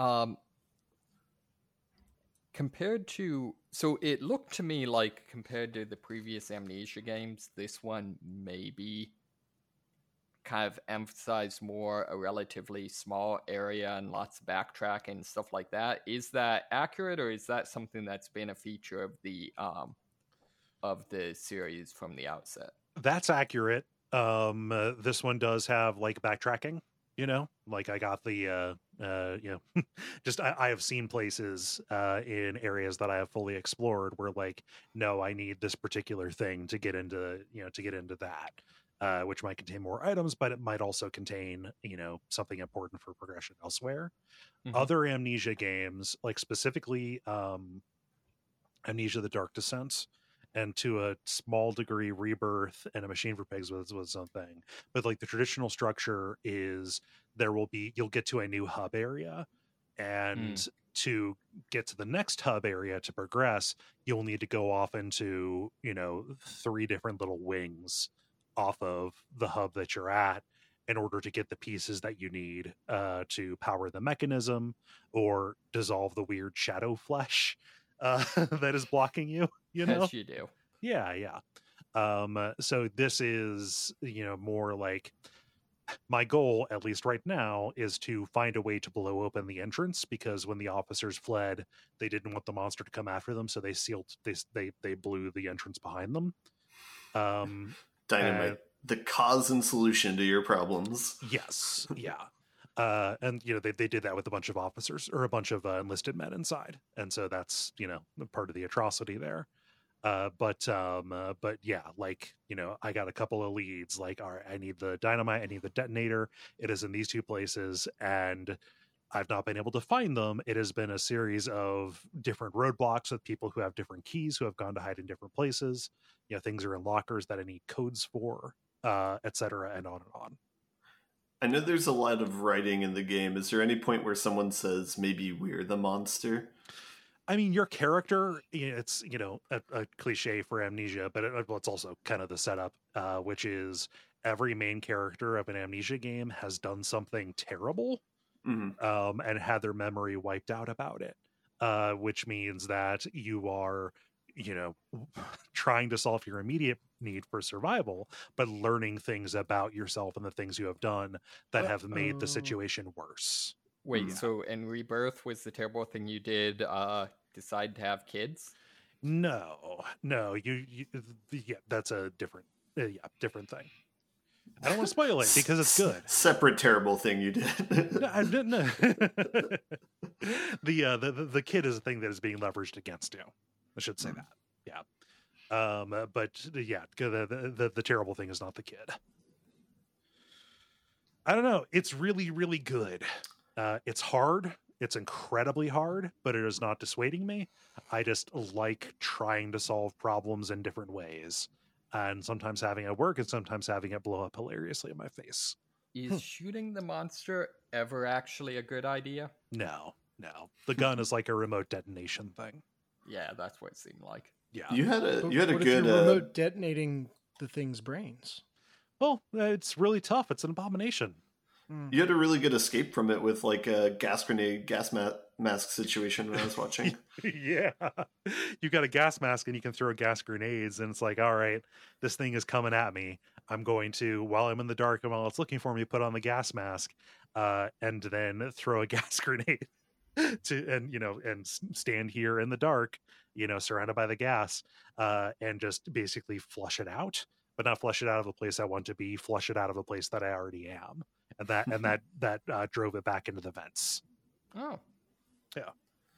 compared to, so it looked to me like compared to the previous Amnesia games, this one maybe kind of emphasized more a relatively small area and lots of backtracking and stuff like that. Is that accurate, or is that something that's been a feature of the series from the outset? That's accurate. This one does have like backtracking, like I got the just I have seen places in areas that I have fully explored where like, no, I need this particular thing to get into that, which might contain more items, but it might also contain something important for progression elsewhere. Other Amnesia games, like specifically Amnesia: The Dark Descent, and to a small degree Rebirth and A Machine for Pigs was something, but like the traditional structure is you'll get to a new hub area, and to get to the next hub area to progress, you'll need to go off into 3 different little wings off of the hub that you're at in order to get the pieces that you need to power the mechanism or dissolve the weird shadow flesh that is blocking you. Yes, you do. Yeah. So this is more like my goal, at least right now, is to find a way to blow open the entrance, because when the officers fled, they didn't want the monster to come after them, so they they blew the entrance behind them. Dynamite, the cause and solution to your problems. Yes, yeah. And they did that with a bunch of officers or a bunch of enlisted men inside, and so that's part of the atrocity there. But yeah, like I got a couple of leads. Like, all right, I need the dynamite, I need the detonator. It is in these 2 places, and I've not been able to find them. It has been a series of different roadblocks with people who have different keys who have gone to hide in different places. Things are in lockers that I need codes for, etc., and on and on. I know there's a lot of writing in the game. Is there any point where someone says, maybe we're the monster? I mean, your character, it's, a cliche for Amnesia, but it's also kind of the setup, which is every main character of an Amnesia game has done something terrible, and had their memory wiped out about it, which means that you are, trying to solve your immediate need for survival, but learning things about yourself and the things you have done that have made the situation worse. Wait, so in Rebirth, was the terrible thing you did decide to have kids? No, that's a different thing. I don't want to spoil it because it's good. Separate terrible thing you did. No. The kid is a thing that is being leveraged against you. I should say that. Yeah. But yeah, the terrible thing is not the kid. I don't know. It's really, really good. It's hard. It's incredibly hard, but it is not dissuading me. I just like trying to solve problems in different ways, and sometimes having it work and sometimes having it blow up hilariously in my face. Is shooting the monster ever actually a good idea? No. The gun is like a remote detonation thing. Yeah, that's what it seemed like. Yeah. You had a What good if you're remote detonating the thing's brains? Well, it's really tough. It's an abomination. You had a really good escape from it with like a gas mask situation when I was watching. Yeah. You got a gas mask and you can throw gas grenades, and it's like, all right, this thing is coming at me. I'm going to, while I'm in the dark and while it's looking for me, put on the gas mask, and then throw a gas grenade and stand here in the dark, surrounded by the gas, and just basically flush it out, but not flush it out of the place I want to be, flush it out of a place that I already am. And that drove it back into the vents. Oh, yeah.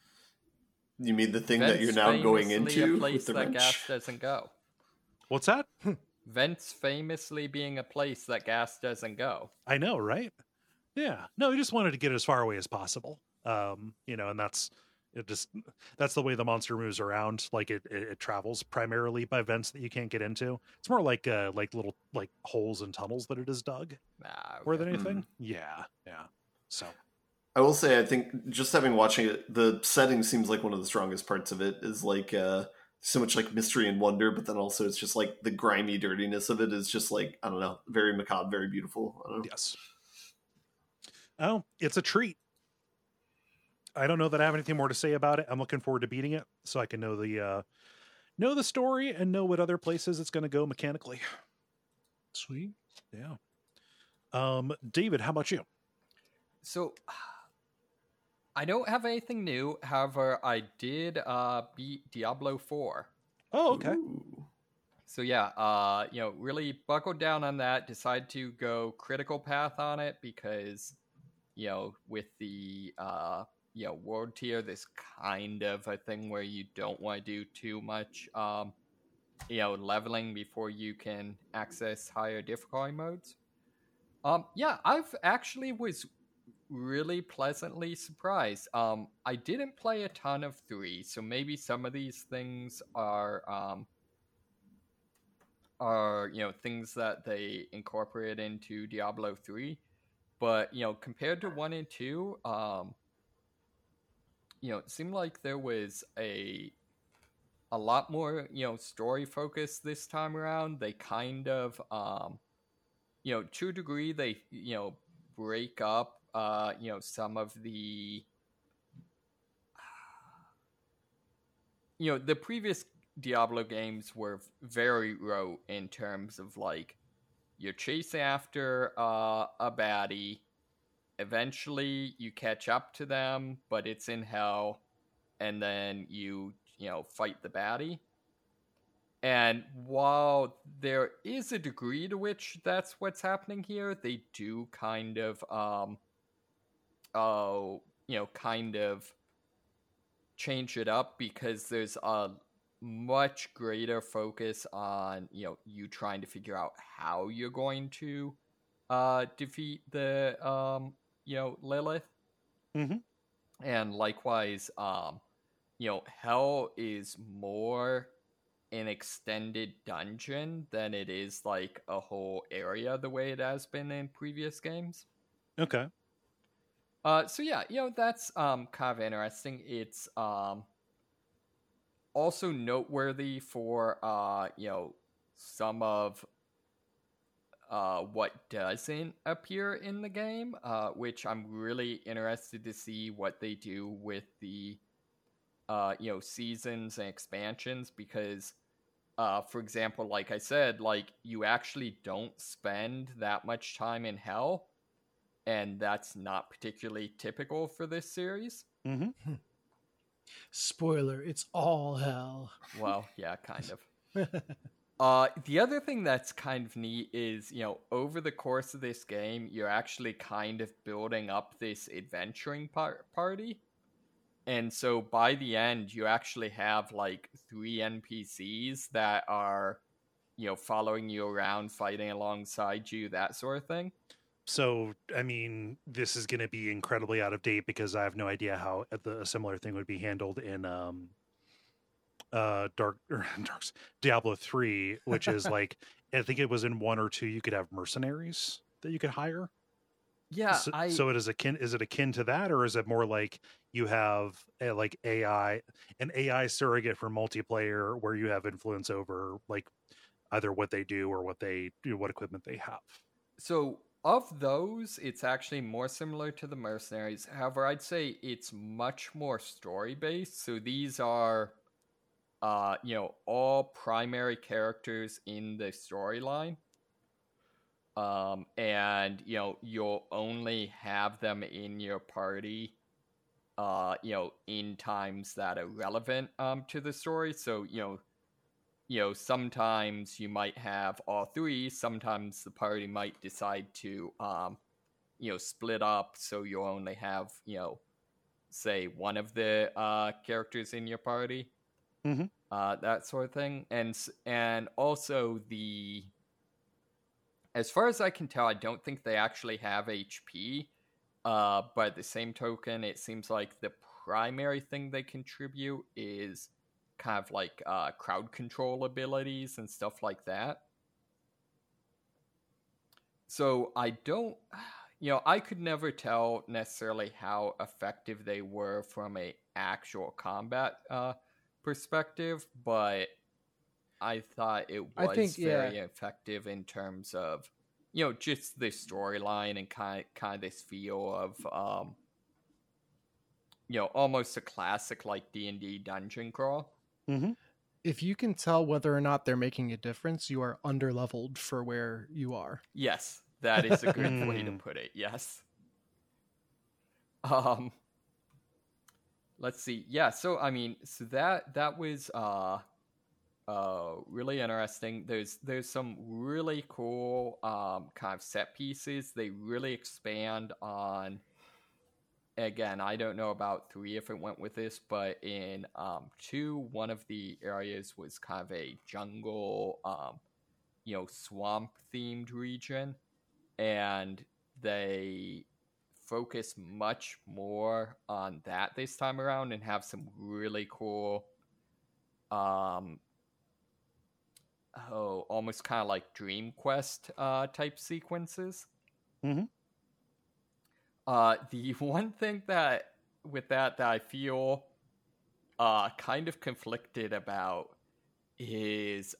You mean the thing that you're now going into? A place that gas doesn't go. What's that? Vents famously being a place that gas doesn't go. I know, right? Yeah. No, he just wanted to get it as far away as possible. And that's the way the monster moves around. Like it travels primarily by vents that you can't get into. It's more like little like holes and tunnels that it is dug more than anything. Yeah. So I will say, I think just having watching it, the setting seems like one of the strongest parts of it is like so much like mystery and wonder, but then also it's just like the grimy dirtiness of it is just like, I don't know, very macabre, very beautiful. I don't know. Yes. Oh, it's a treat. I don't know that I have anything more to say about it. I'm looking forward to beating it so I can know the story and know what other places it's going to go mechanically. Sweet. Yeah. David, how about you? So I don't have anything new. However, I did beat Diablo 4. Oh, okay. Ooh. So yeah, really buckled down on that. Decided to go critical path on it because, with the world tier, this kind of a thing where you don't want to do too much, leveling before you can access higher difficulty modes. I've actually was really pleasantly surprised. I didn't play a ton of 3, so maybe some of these things are things that they incorporate into Diablo 3. But, compared to 1 and 2, it seemed like there was a lot more, story focus this time around. They kind of, to a degree, they, break up, some of the, the previous Diablo games were very rote in terms of, like, you're chasing after a baddie. Eventually, you catch up to them, but it's in hell, and then you fight the baddie. And while there is a degree to which that's what's happening here, they do kind of, kind of change it up because there's a much greater focus on, you trying to figure out how you're going to defeat the, Lilith. Mm-hmm. And likewise, hell is more an extended dungeon than it is like a whole area the way it has been in previous games. Okay. So yeah, that's kind of interesting. It's also noteworthy for some of what doesn't appear in the game, which I'm really interested to see what they do with the seasons and expansions, because for example, like I said, like you actually don't spend that much time in hell, and that's not particularly typical for this series. Mm-hmm. Spoiler, it's all hell. Well, yeah, kind of. The other thing that's kind of neat is, over the course of this game, you're actually kind of building up this adventuring party. And so by the end, you actually have like 3 NPCs that are, following you around, fighting alongside you, that sort of thing. So, I mean, this is going to be incredibly out of date because I have no idea how a similar thing would be handled in Diablo 3, which is like, I think it was in 1 or 2 you could have mercenaries that you could hire. Yeah, so it is akin to that, or is it more like you have like an AI surrogate for multiplayer where you have influence over like either what they do or what equipment they have? So of those, it's actually more similar to the mercenaries. However, I'd say it's much more story based. So these are, all primary characters in the storyline. And you'll only have them in your party, in times that are relevant to the story. So sometimes you might have all 3. Sometimes the party might decide to split up, so you'll only have say one of the characters in your party, that sort of thing. And also as far as I can tell, I don't think they actually have HP. But at the same token, it seems like the primary thing they contribute is kind of like crowd control abilities and stuff like that. So I don't, I could never tell necessarily how effective they were from a actual combat perspective, but I thought it was very effective in terms of, just the storyline and kind of this feel of, almost a classic like D&D dungeon crawl. Mm-hmm. If you can tell whether or not they're making a difference, you are underleveled for where you are. Yes, that is a good way to put it. Yes. Let's see. Yeah, so I mean, so that was really interesting. There's some really cool kind of set pieces. They really expand on. Again, I don't know about 3 if it went with this, but in 2, one of the areas was kind of a jungle, swamp themed region, and they focus much more on that this time around and have some really cool, almost kind of like Dream Quest type sequences. Mm-hmm. The one thing that I feel kind of conflicted about is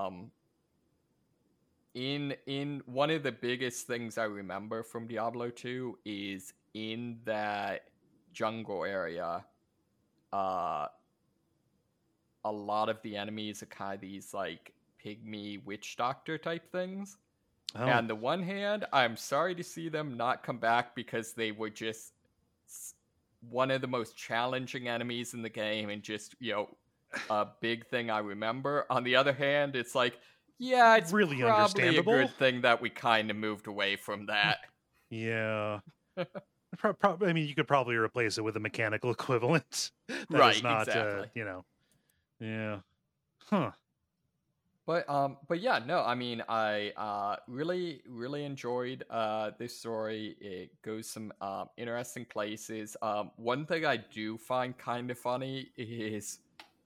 in one of the biggest things I remember from Diablo 2 is in that jungle area, a lot of the enemies are kind of these like pygmy witch doctor type things. Oh. And the one hand, I'm sorry to see them not come back because they were just one of the most challenging enemies in the game and just, a big thing I remember. On the other hand, it's like, yeah, it's really probably a good thing that we kind of moved away from that. Yeah. I mean, you could probably replace it with a mechanical equivalent. Right, is not, exactly. Yeah. Huh. But yeah, no, I mean, I really, really enjoyed this story. It goes some interesting places. One thing I do find kind of funny is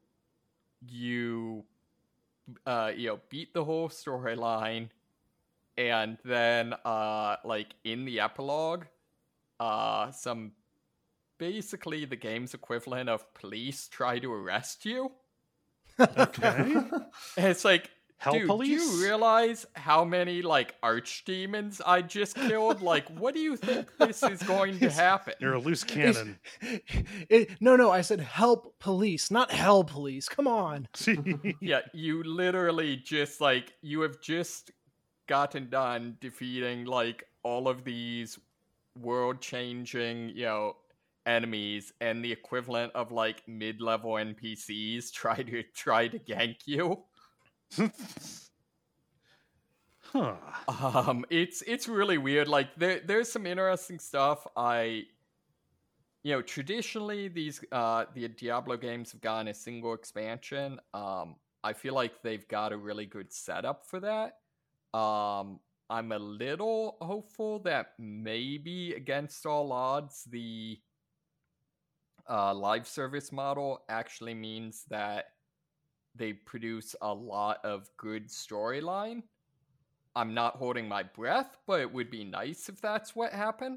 you beat the whole storyline, and then like in the epilogue, some basically the game's equivalent of police try to arrest you. Okay. And it's like, Hell dude, police? do you realize how many like archdemons I just killed? Like, what do you think this is going to happen? You're a loose cannon. No, I said help police, not hell police. Come on. Yeah, you literally just like, you have just gotten done defeating like all of these world-changing, enemies, and the equivalent of like mid-level NPCs try to gank you. Huh. It's really weird. Like there's some interesting stuff. Traditionally these the Diablo games have gotten a single expansion. I feel like they've got a really good setup for that. I'm a little hopeful that maybe against all odds, the live service model actually means that they produce a lot of good storyline. I'm not holding my breath, but it would be nice if that's what happened.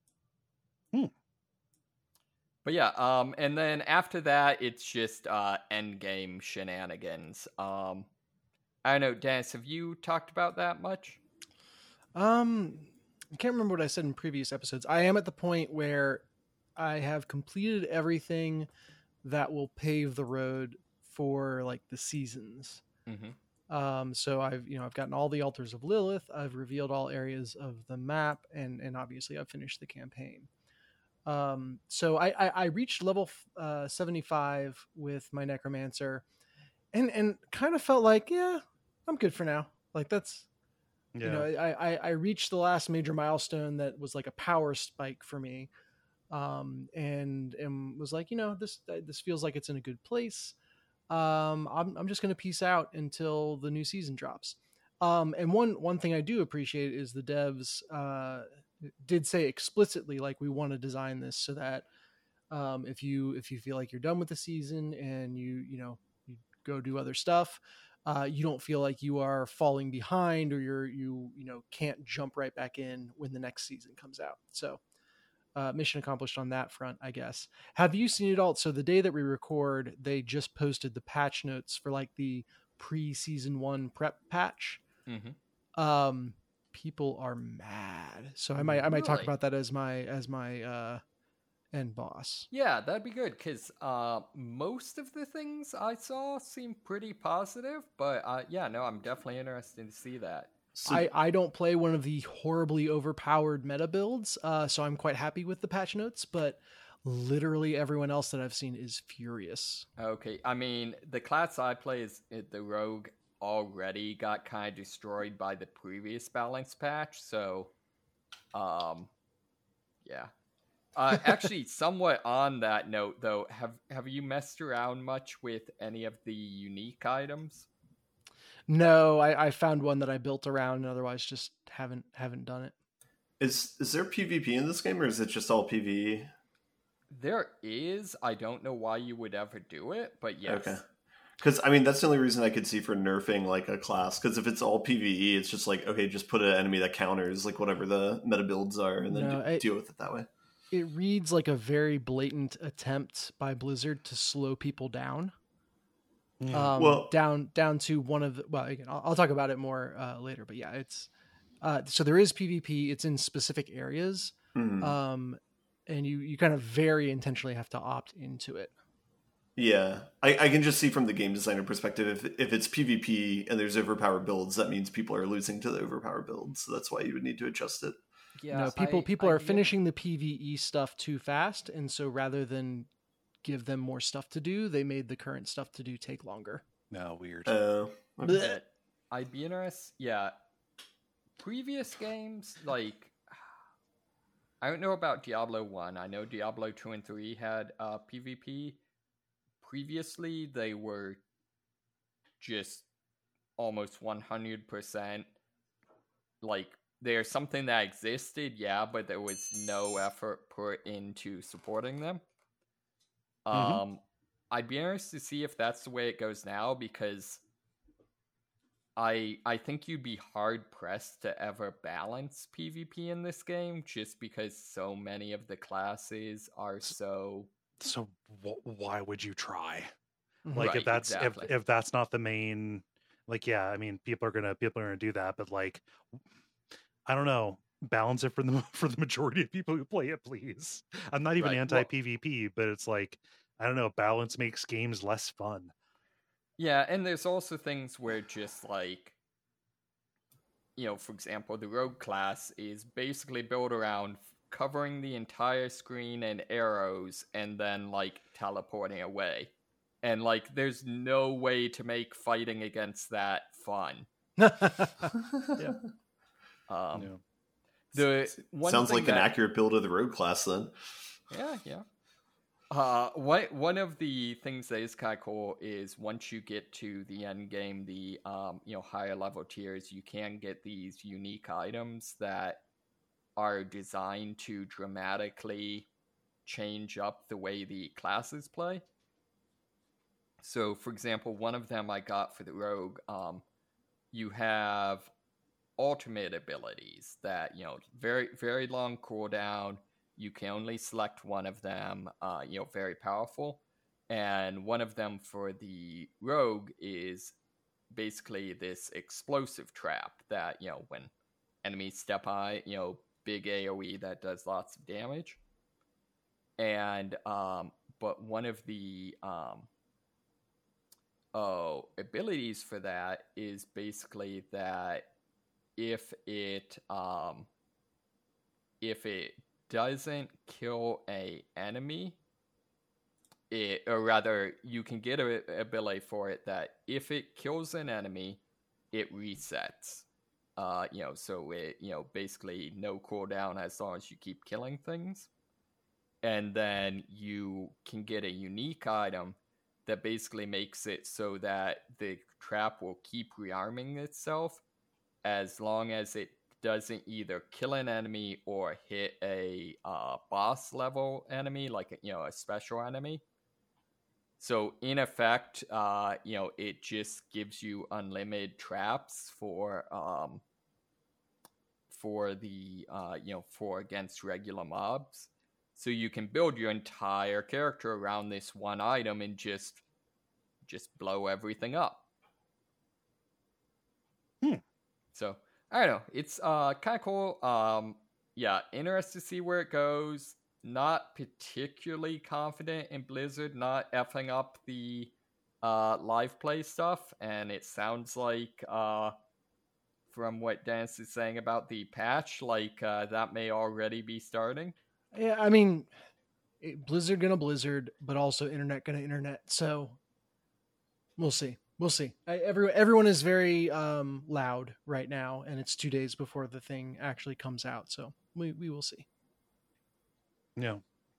But yeah, and then after that, it's just endgame shenanigans. I don't know, Dennis, have you talked about that much? I can't remember what I said in previous episodes. I am at the point where I have completed everything that will pave the road for like the seasons. Mm-hmm. So I've gotten all the altars of Lilith. I've revealed all areas of the map, and obviously I've finished the campaign. So I reached level 75 with my necromancer, and kind of felt like, yeah, I'm good for now. Like that's, I reached the last major milestone that was like a power spike for me. And was like, this feels like it's in a good place. I'm just going to peace out until the new season drops. And one thing I do appreciate is the devs, did say explicitly, like, we want to design this so that, if you feel like you're done with the season and you go do other stuff, you don't feel like you are falling behind, or you can't jump right back in when the next season comes out. So, mission accomplished on that front, I guess. Have you seen it all? So the day that we record, they just posted the patch notes for like the pre-season 1 prep patch. Mm-hmm. People are mad, so I might talk about that as my end boss. Yeah, that'd be good, because most of the things I saw seem pretty positive, but I'm definitely interested to see that. So, I don't play one of the horribly overpowered meta builds, so I'm quite happy with the patch notes, but literally everyone else that I've seen is furious. Okay, I mean, the class I play is the rogue, already got kind of destroyed by the previous balance patch, so yeah. Actually, somewhat on that note, though, have you messed around much with any of the unique items? No, I found one that I built around, and otherwise just haven't done it. Is there PvP in this game, or is it just all PvE? There is. I don't know why you would ever do it, but yes. Okay. Because, I mean, that's the only reason I could see for nerfing, like, a class. Because if it's all PvE, it's just like, okay, just put an enemy that counters, like, whatever the meta builds are, and then deal with it that way. It reads like a very blatant attempt by Blizzard to slow people down. Down to one of the, well, again, I'll talk about it more later, but yeah, it's so there is PvP. It's in specific areas, and you kind of very intentionally have to opt into it. Yeah, I can just see from the game designer perspective, if it's PvP and there's overpowered builds, that means people are losing to the overpowered builds, so that's why you would need to adjust it. Yeah, people are finishing the PvE stuff too fast, and so rather than give them more stuff to do, they made the current stuff to do take longer. No, weird. Okay. I'd be interested. Yeah, previous games, like, I don't know about Diablo 1. I know Diablo 2 and 3 had PvP. Previously, they were just almost 100%. Like, there's something that existed, yeah, but there was no effort put into supporting them. I'd be interested to see if that's the way it goes now, because I think you'd be hard pressed to ever balance PvP in this game, just because so many of the classes are so. So why would you try? Like, right, if that's exactly. if that's not the main, like, yeah, I mean, people are gonna do that, but like, I don't know. Balance it for the majority of people who play it, please. I'm not even anti PvP, but it's like, I don't know, balance makes games less fun. Yeah, and there's also things where just like, for example, the rogue class is basically built around covering the entire screen in arrows and then like teleporting away. And like, there's no way to make fighting against that fun. Yeah. The one sounds like an accurate build of the rogue class then. Yeah. One of the things that is kind of cool is once you get to the end game, the higher level tiers, you can get these unique items that are designed to dramatically change up the way the classes play. So, for example, one of them I got for the rogue, you have ultimate abilities that very very long cooldown. You can only select one of them, very powerful. And one of them for the rogue is basically this explosive trap that, when enemies step on it, big AoE that does lots of damage. And, but one of the abilities for that is basically that if it doesn't kill a enemy, or rather you can get an ability for it that if it kills an enemy, it resets. So it basically no cooldown as long as you keep killing things. And then you can get a unique item that basically makes it so that the trap will keep rearming itself as long as it doesn't either kill an enemy or hit a boss level enemy, like a special enemy. So in effect, it just gives you unlimited traps for against regular mobs. So you can build your entire character around this one item and just blow everything up. So I don't know. It's kind of cool. Interested to see where it goes. Not particularly confident in Blizzard not effing up the live play stuff, and it sounds like from what Dennis is saying about the patch, like that may already be starting. Yeah, I mean, Blizzard gonna Blizzard, but also internet gonna internet. So we'll see. We'll see. Everyone is very loud right now, and it's 2 days before the thing actually comes out. So we will see. Yeah.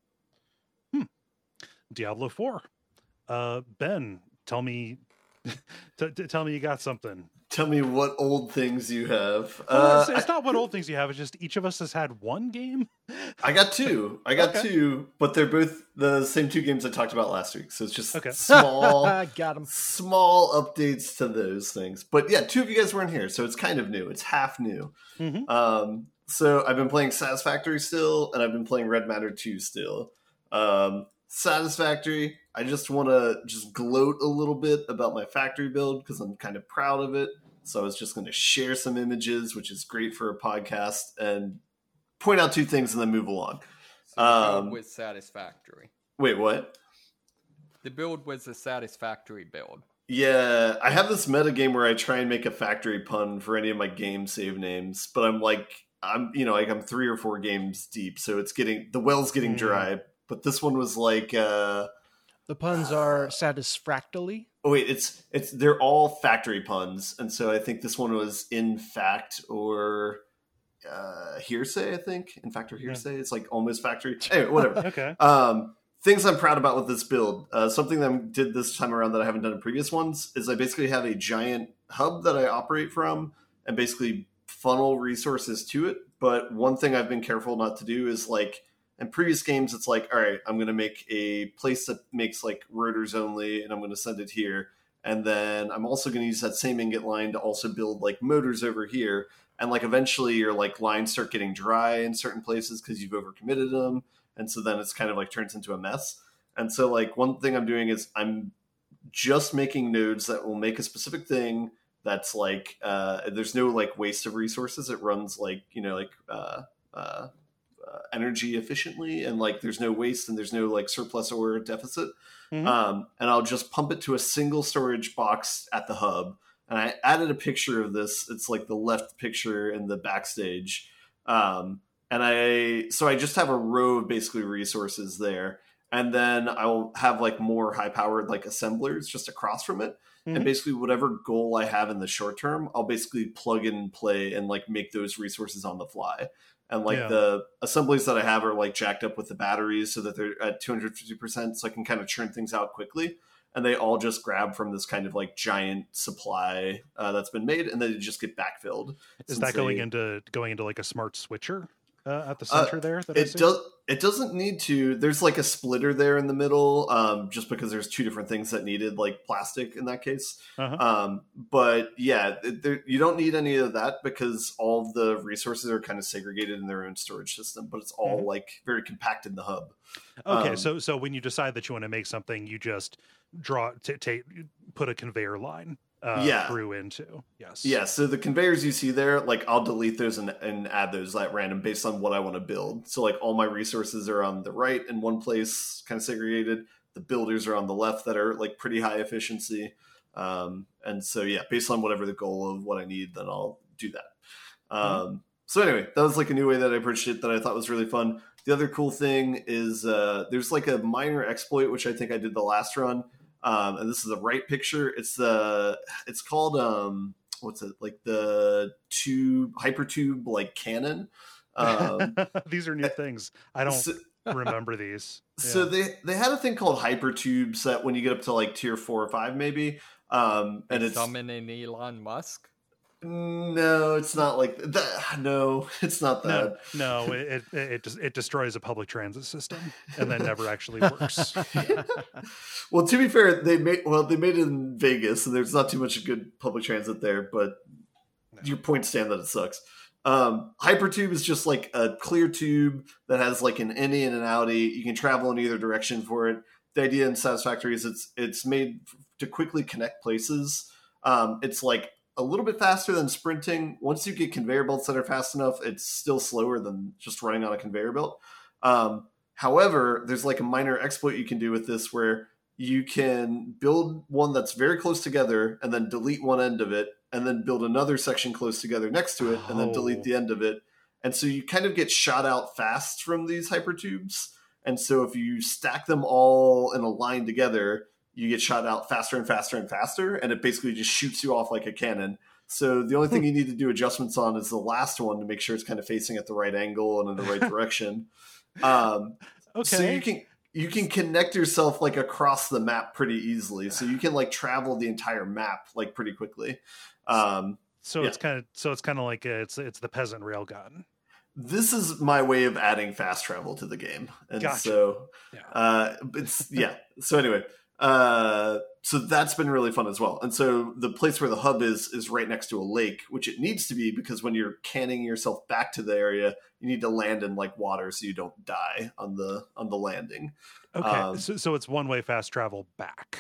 Diablo 4. Ben, tell me you got something. Tell me what old things you have. It's not what old things you have. It's just each of us has had one game. I got two. Two, but they're both the same two games I talked about last week. So it's just small, got 'em. Small updates to those things. But yeah, two of you guys weren't here, so it's kind of new. It's half new. Mm-hmm. So I've been playing Satisfactory still, and I've been playing Red Matter 2 still. Satisfactory, I just want to gloat a little bit about my factory build because I'm kind of proud of it. So I was just going to share some images, which is great for a podcast, and point out two things and then move along. So the build was satisfactory. Wait, what? The build was a satisfactory build. Yeah, I have this meta game where I try and make a factory pun for any of my game save names, but I'm 3 or 4 games deep, so the well's getting dry. But this one was like the puns are satisfactorily. Oh wait, they're all factory puns, and so I think this one was in fact or hearsay. I think in fact or hearsay. Yeah. It's like almost factory. Anyway, whatever. Okay. Things I'm proud about with this build. Something that I did this time around that I haven't done in previous ones is I basically have a giant hub that I operate from and basically funnel resources to it. But one thing I've been careful not to do is like. In previous games, it's like, all right, I'm going to make a place that makes like rotors only, and I'm going to send it here. And then I'm also going to use that same ingot line to also build like motors over here. And like eventually your like lines start getting dry in certain places because you've overcommitted them. And so then it's kind of like turns into a mess. And so like one thing I'm doing is I'm just making nodes that will make a specific thing that's like, there's no like waste of resources. It runs like, energy efficiently, and like there's no waste and there's no like surplus or deficit. And I'll just pump it to a single storage box at the hub. And I added a picture of this. It's like the left picture in the backstage. And I just have a row of basically resources there. And then I'll have like more high powered like assemblers just across from it. And basically whatever goal I have in the short term, I'll basically plug in and play and like make those resources on the fly. And like the assemblies that I have are like jacked up with the batteries so that they're at 250%, so I can kind of churn things out quickly. And they all just grab from this kind of like giant supply that's been made, and then they just get backfilled. Is that going into like a smart switcher at the center there? It doesn't need to. There's like a splitter there in the middle, just because there's two different things that needed like plastic in that case. But yeah, you don't need any of that because all of the resources are kind of segregated in their own storage system, but it's all like very compact in the hub. Okay, so when you decide that you want to make something, you just put a conveyor line through into. So the conveyors you see there, like I'll delete those and add those at random based on what I want to build. So like all my resources are on the right in one place, kind of segregated. The builders are on the left that are like pretty high efficiency. And so yeah, based on whatever the goal of what I need, then I'll do that. So anyway, that was like a new way that I approached it that I thought was really fun. The other cool thing is there's like a minor exploit, which I think I did the last run. And this is the right picture. It's called what's it, like the hypertube like cannon. These are new things. I don't remember these. So they had a thing called hypertubes that when you get up to like tier 4 or 5 maybe, and it's summoning Elon Musk. No, it's not like that. No, it's not that. No, it destroys a public transit system and then never actually works. Well, to be fair, they made it in Vegas, and there's not too much good public transit there. But your point stand that it sucks. Hypertube is just like a clear tube that has like an innie and an outie. You can travel in either direction for it. The idea in Satisfactory is it's made to quickly connect places. It's like a little bit faster than sprinting. Once you get conveyor belts that are fast enough, it's still slower than just running on a conveyor belt. However, there's like a minor exploit you can do with this where you can build one that's very close together and then delete one end of it and then build another section close together next to it and then delete the end of it. And so you kind of get shot out fast from these hypertubes. And so if you stack them all in a line together, you get shot out faster and faster and faster, and it basically just shoots you off like a cannon. So the only thing you need to do adjustments on is the last one to make sure it's kind of facing at the right angle and in the right direction. So you can connect yourself like across the map pretty easily. So you can like travel the entire map like pretty quickly. It's kind of like it's the peasant railgun. This is my way of adding fast travel to the game, and gotcha. So anyway. So that's been really fun as well. And so the place where the hub is right next to a lake, which it needs to be because when you're canning yourself back to the area, you need to land in like water so you don't die on the landing. Okay, so it's one-way fast travel back.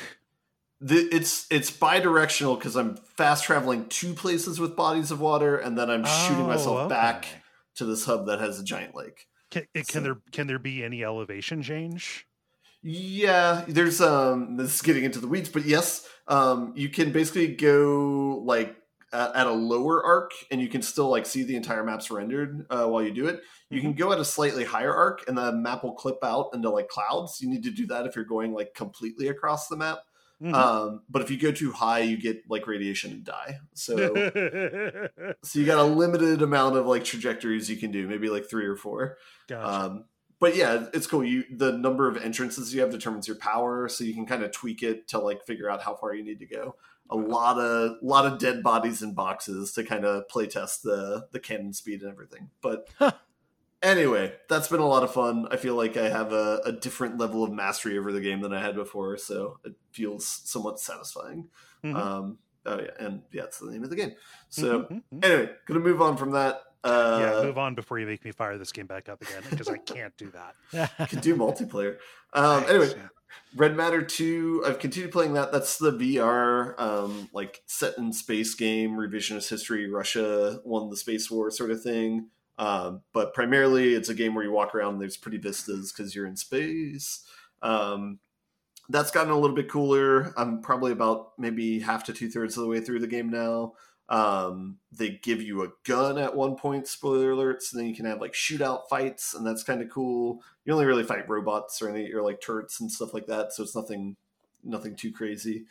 It's bi-directional because I'm fast traveling to places with bodies of water, and then I'm shooting myself back to this hub that has a giant lake. Can there be any elevation change? Yeah, there's this is getting into the weeds, but yes, you can basically go like at a lower arc, and you can still like see the entire map's rendered while you do it. You can go at a slightly higher arc, and the map will clip out into like clouds. You need to do that if you're going like completely across the map. But if you go too high, you get like radiation and die. So you got a limited amount of like trajectories you can do, maybe like 3 or 4. Gotcha. But yeah, it's cool. The number of entrances you have determines your power, so you can kind of tweak it to like figure out how far you need to go. A lot of dead bodies in boxes to kind of play test the cannon speed and everything. But anyway, that's been a lot of fun. I feel like I have a different level of mastery over the game than I had before, so it feels somewhat satisfying. It's the name of the game. So anyway, gonna move on from that. Move on before you make me fire this game back up again, because I can't do that. You can do multiplayer. Anyway, Red Matter 2, I've continued playing that. That's the VR, like set in space game, revisionist history, Russia won the space war sort of thing. But primarily it's a game where you walk around and there's pretty vistas because you're in space. That's gotten a little bit cooler. I'm probably about maybe half to 2/3 of the way through the game now. They give you a gun at one point, spoiler alerts, and then you can have like shootout fights, and that's kind of cool. You only really fight robots or like turrets and stuff like that, so it's nothing too crazy.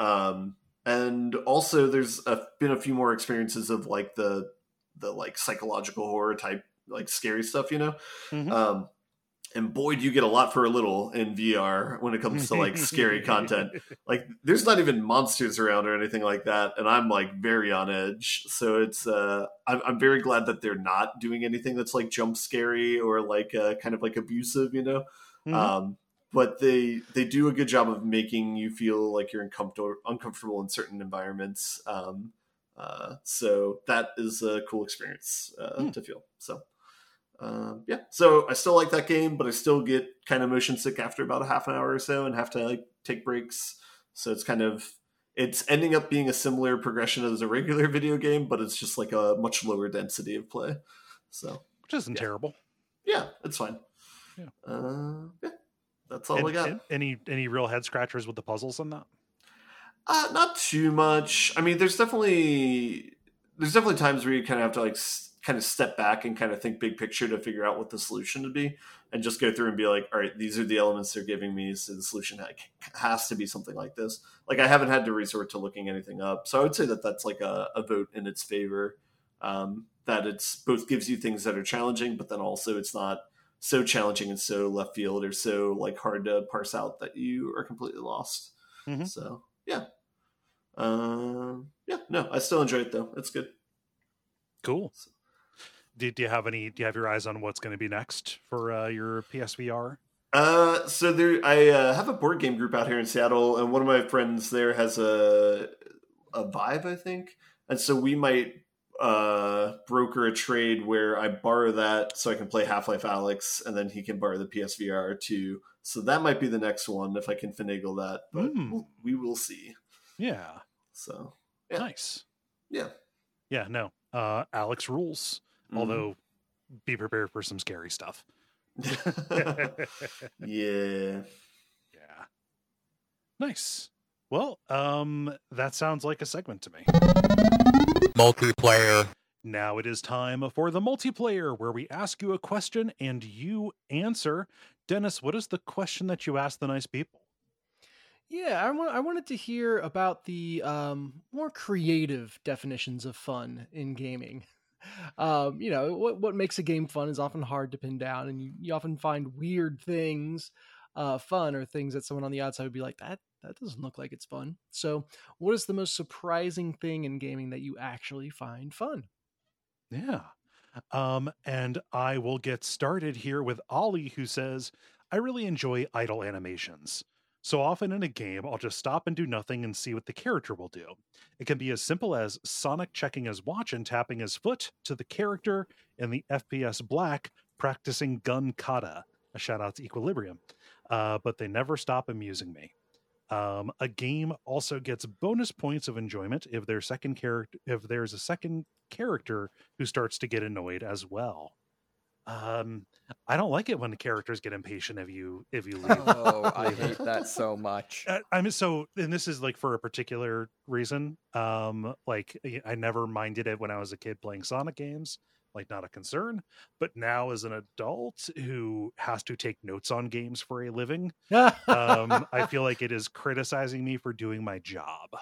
And also there's been a few more experiences of like the like psychological horror type like scary stuff, you know. Mhm. And boy, do you get a lot for a little in VR when it comes to like scary content. Like there's not even monsters around or anything like that, and I'm like very on edge. So it's I'm very glad that they're not doing anything that's like jump scary or like kind of like abusive, you know. Mhm. But they do a good job of making you feel like you're uncomfortable in certain environments. So that is a cool experience to feel. So. Yeah, so I still like that game, but I still get kind of motion sick after about a half an hour or so and have to like take breaks. So it's ending up being a similar progression as a regular video game, but it's just like a much lower density of play. So, Which isn't terrible. Yeah, it's fine. Yeah. That's all I got. Any real head scratchers with the puzzles in that? Not too much. I mean, there's definitely times where you kind of have to like kind of step back and kind of think big picture to figure out what the solution would be, and just go through and be like, all right, these are the elements they're giving me, so the solution has to be something like this. Like I haven't had to resort to looking anything up, so I would say that that's like a vote in its favor, that it's both gives you things that are challenging, but then also it's not so challenging and so left field or so like hard to parse out that you are completely lost. Mm-hmm. So yeah, no, I still enjoy it though. It's good. Cool. Do you have your eyes on what's going to be next for your PSVR? So I have a board game group out here in Seattle, and one of my friends there has a Vive, I think, and so we might broker a trade where I borrow that so I can play Half-Life Alyx, and then he can borrow the PSVR too. So that might be the next one if I can finagle that, but we will see. Yeah. So yeah. Nice. Yeah. Yeah. No. Alyx rules. Although, be prepared for some scary stuff. Yeah. Nice. Well, that sounds like a segment to me. Multiplayer. Now it is time for the multiplayer, where we ask you a question and you answer. Dennis, what is the question that you asked the nice people? Yeah, I wanted to hear about the more creative definitions of fun in gaming. What makes a game fun is often hard to pin down, and you often find weird things fun, or things that someone on the outside would be like, that doesn't look like it's fun. So what is the most surprising thing in gaming that you actually find fun? Yeah. And I will get started here with Ollie, who says, I really enjoy idle animations. So often in a game, I'll just stop and do nothing and see what the character will do. It can be as simple as Sonic checking his watch and tapping his foot, to the character in the FPS Black practicing gun kata. A shout out to Equilibrium. But they never stop amusing me. A game also gets bonus points of enjoyment if there's a second character who starts to get annoyed as well. I don't like it when the characters get impatient if you leave. Oh, I hate that so much. And this is like for a particular reason. Like I never minded it when I was a kid playing Sonic games, like not a concern. But now as an adult who has to take notes on games for a living, I feel like it is criticizing me for doing my job.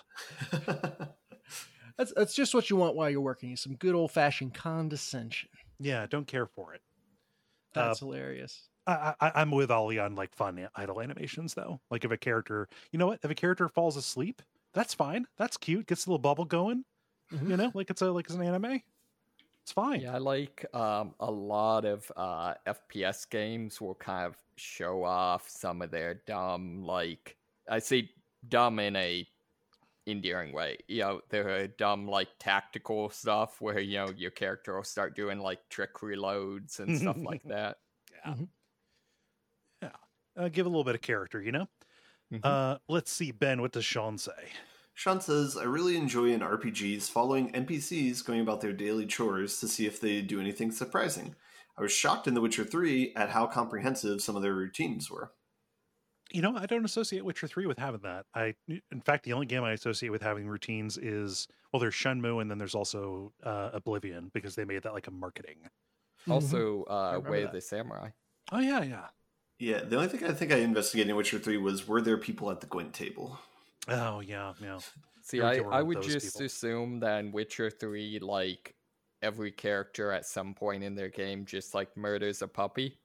That's just what you want while you're working. Some good old fashioned condescension. Yeah, don't care for it. That's hilarious. I'm with Ollie on like fun idle animations though. Like if a character falls asleep, that's fine. That's cute. Gets a little bubble going. Mm-hmm. Like it's an anime. It's fine. Yeah, I like a lot of FPS games will kind of show off some of their dumb, like I say dumb in a endearing way. They're dumb like tactical stuff where your character will start doing like trick reloads and stuff like that. Yeah. Mm-hmm. Yeah. Give a little bit of character, Mm-hmm. Let's see, Ben, what does Sean say? Sean says, I really enjoy in RPGs following NPCs going about their daily chores to see if they do anything surprising. I was shocked in The Witcher 3 at how comprehensive some of their routines were. I don't associate Witcher 3 with having that. In fact, the only game I associate with having routines is, well, there's Shenmue, and then there's also Oblivion, because they made that like a marketing. Also, Way of the Samurai. Oh, yeah. Yeah, the only thing I think I investigated in Witcher 3 was, were there people at the Gwent table? Oh, yeah. See, I would just assume that in Witcher 3, like, every character at some point in their game just like murders a puppy.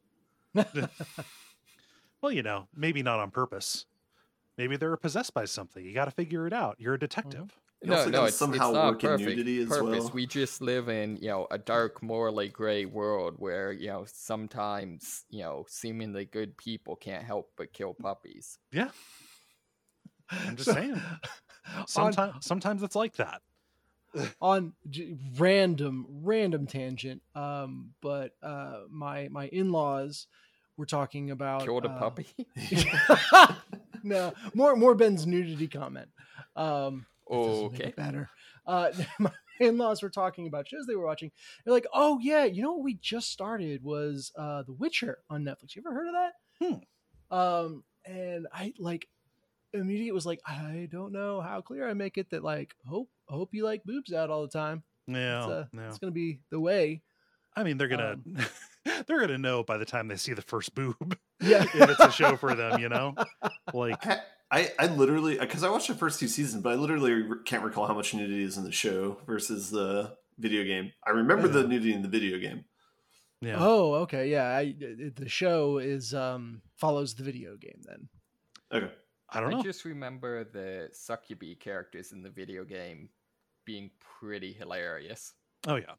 Well, maybe not on purpose. Maybe they're possessed by something. You got to figure it out. You're a detective. No, it's somehow not work in perfect. nudity as well. We just live in, a dark, morally gray world where, sometimes, seemingly good people can't help but kill puppies. Yeah. I'm just saying. Sometimes it's like that. On random tangent, but my in-laws were talking about killed a puppy. No, more Ben's nudity comment. Okay, better. My in-laws were talking about shows they were watching. They're like, "Oh yeah, what we just started was The Witcher on Netflix. You ever heard of that?" And I immediately was like, I don't know how clear I make it that hope you like boobs out all the time. Yeah, it's gonna be the way. I mean, they're gonna they're gonna know by the time they see the first boob. Yeah, if it's a show for them, Like I literally, because I watched the first 2 seasons, but I literally can't recall how much nudity is in the show versus the video game. I remember the nudity in the video game. Yeah. Oh, okay. Yeah, the show is follows the video game then. Okay. I don't know. I just remember the succubi characters in the video game being pretty hilarious. Oh yeah.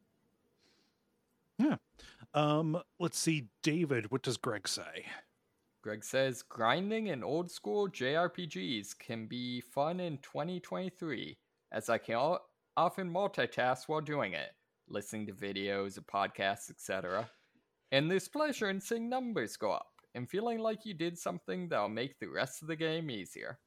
Yeah. Let's see, David, what does Greg say? Greg says, grinding in old school JRPGs can be fun in 2023, as I can often multitask while doing it, listening to videos, podcasts, etc. And there's pleasure in seeing numbers go up, and feeling like you did something that'll make the rest of the game easier.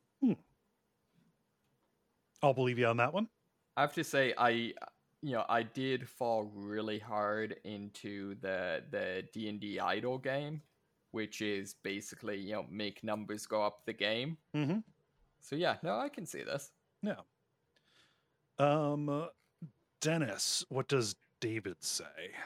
I'll believe you on that one. I have to say, I did fall really hard into the D&D Idol game, which is basically, make numbers go up the game. Mm-hmm. So yeah, no, I can see this. Yeah. Dennis, what does David say?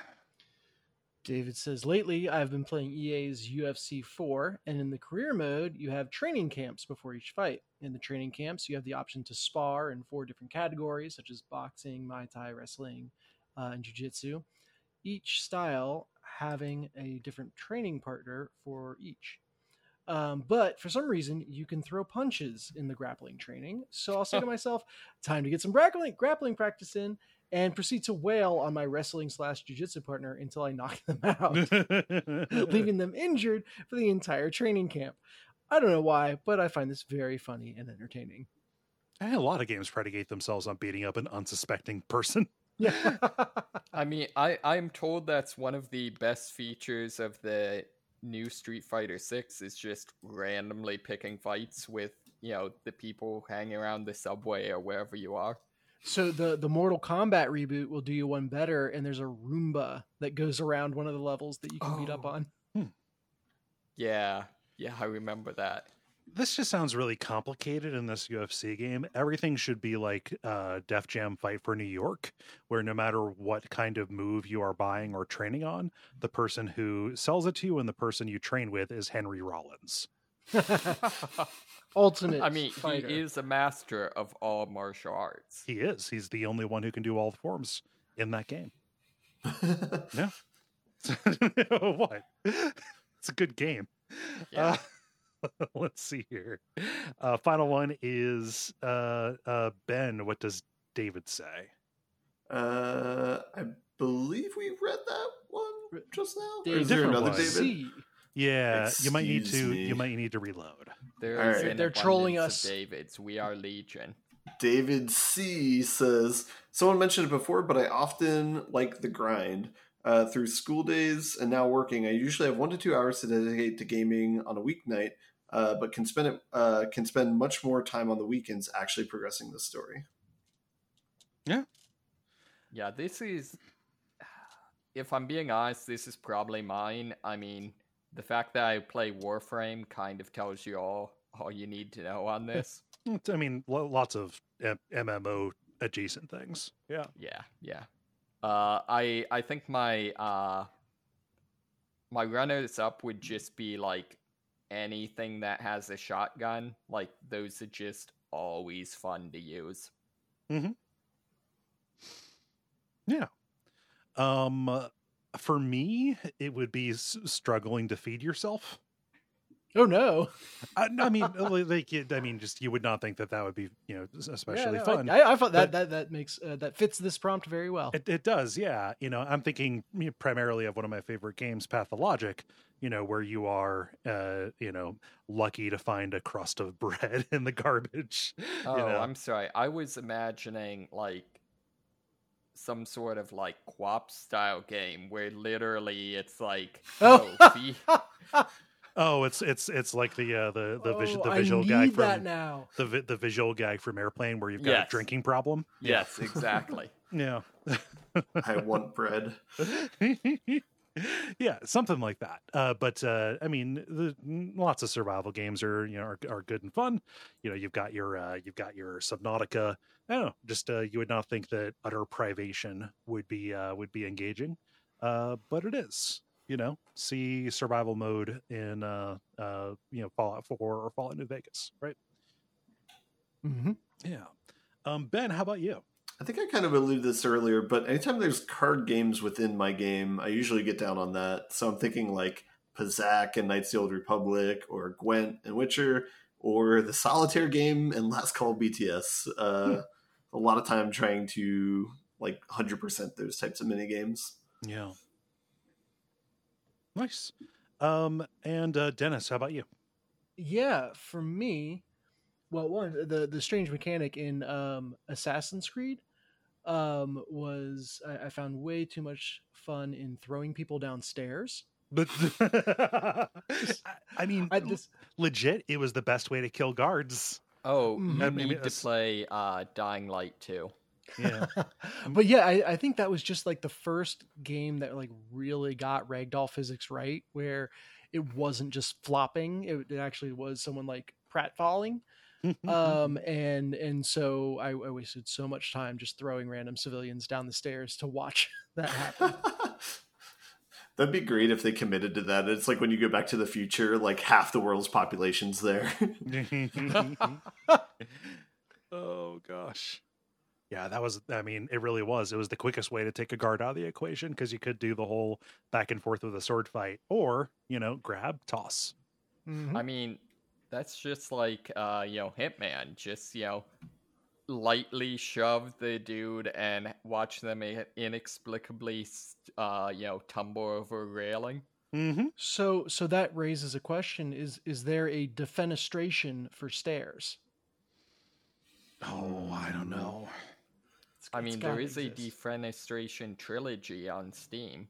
David says, lately I've been playing EA's UFC 4, and in the career mode, you have training camps before each fight. In the training camps, you have the option to spar in 4 different categories, such as boxing, Muay Thai, wrestling, and jiu-jitsu. Each style having a different training partner for each. But for some reason, you can throw punches in the grappling training. So I'll say to myself, time to get some grappling practice in, and proceed to wail on my wrestling/jiu-jitsu partner until I knock them out, leaving them injured for the entire training camp. I don't know why, but I find this very funny and entertaining. A lot of games predicate themselves on beating up an unsuspecting person. Yeah. I mean, I'm told that's one of the best features of the new Street Fighter 6 is just randomly picking fights with, the people hanging around the subway or wherever you are. So the Mortal Kombat reboot will do you one better, and there's a Roomba that goes around one of the levels that you can beat up on. Yeah, I remember that. This just sounds really complicated in this UFC game. Everything should be like Def Jam Fight for New York, where no matter what kind of move you are buying or training on, the person who sells it to you and the person you train with is Henry Rollins. Ultimate fighter. He is a master of all martial arts. He is. He's the only one who can do all the forms in that game. Yeah. What? It's a good game. Yeah. Let's see here. Final one is Ben. What does David say? I believe we read that one just now. Is there another one. David? Yeah, Excuse you might me. need to reload. They're trolling us. Davids, we are legion. David C says, someone mentioned it before, but I often like the grind. Through school days and now working, I usually have 1 to 2 hours to dedicate to gaming on a weeknight, but can spend much more time on the weekends actually progressing the story. Yeah, this is, if I'm being honest, this is probably mine. I mean, the fact that I play Warframe kind of tells you all you need to know on this. I mean, lots of MMO adjacent things. Yeah. I think my runners up would just be like anything that has a shotgun. Like those are just always fun to use. Mm-hmm. Yeah. For me, it would be struggling to feed yourself. Oh no! I mean, just you would not think that would be, especially fun. I thought that makes that fits this prompt very well. It does, yeah. I'm thinking primarily of one of my favorite games, Pathologic. Where you are, lucky to find a crust of bread in the garbage. Oh, I'm sorry. I was imagining like some sort of like QWOP style game where literally it's like it's like the visual gag from that now. The visual gag from Airplane where you've got a drinking problem. Yes, exactly. Yeah. I want bread. Yeah, something like that. But I mean, lots of survival games are good and fun. You've got your Subnautica. I don't know, just you would not think that utter privation would be engaging, but it is. See survival mode in Fallout 4 or Fallout New Vegas, right? Mm-hmm. Yeah. Ben, how about you? I think I kind of alluded to this earlier, but anytime there's card games within my game, I usually get down on that. So I'm thinking like Pazaak and Knights of the Old Republic, or Gwent and Witcher, or the Solitaire game and Last Call of BTS. A lot of time trying to like 100% those types of mini games. Yeah. Nice. And Dennis, how about you? Yeah, for me, well, the strange mechanic in Assassin's Creed was I found way too much fun in throwing people downstairs. But I mean, legit, it was the best way to kill guards. Oh, you need to play Dying Light too. Yeah. But yeah, I think that was just like the first game that like really got ragdoll physics right, where it wasn't just flopping. It actually was someone like pratfalling. And so I wasted so much time just throwing random civilians down the stairs to watch that happen. That'd be great if they committed to that. It's like when you go Back to the Future, like half the world's population's there. Oh gosh. Yeah, it really was. It was the quickest way to take a guard out of the equation, because you could do the whole back and forth with a sword fight, or, grab, toss. Mm-hmm. I mean, that's just like, Hitman. Just, lightly shove the dude and watch them inexplicably, tumble over a railing. Mm-hmm. So that raises a question: is there a defenestration for stairs? Oh, I don't know. I mean, there is a defenestration trilogy on Steam.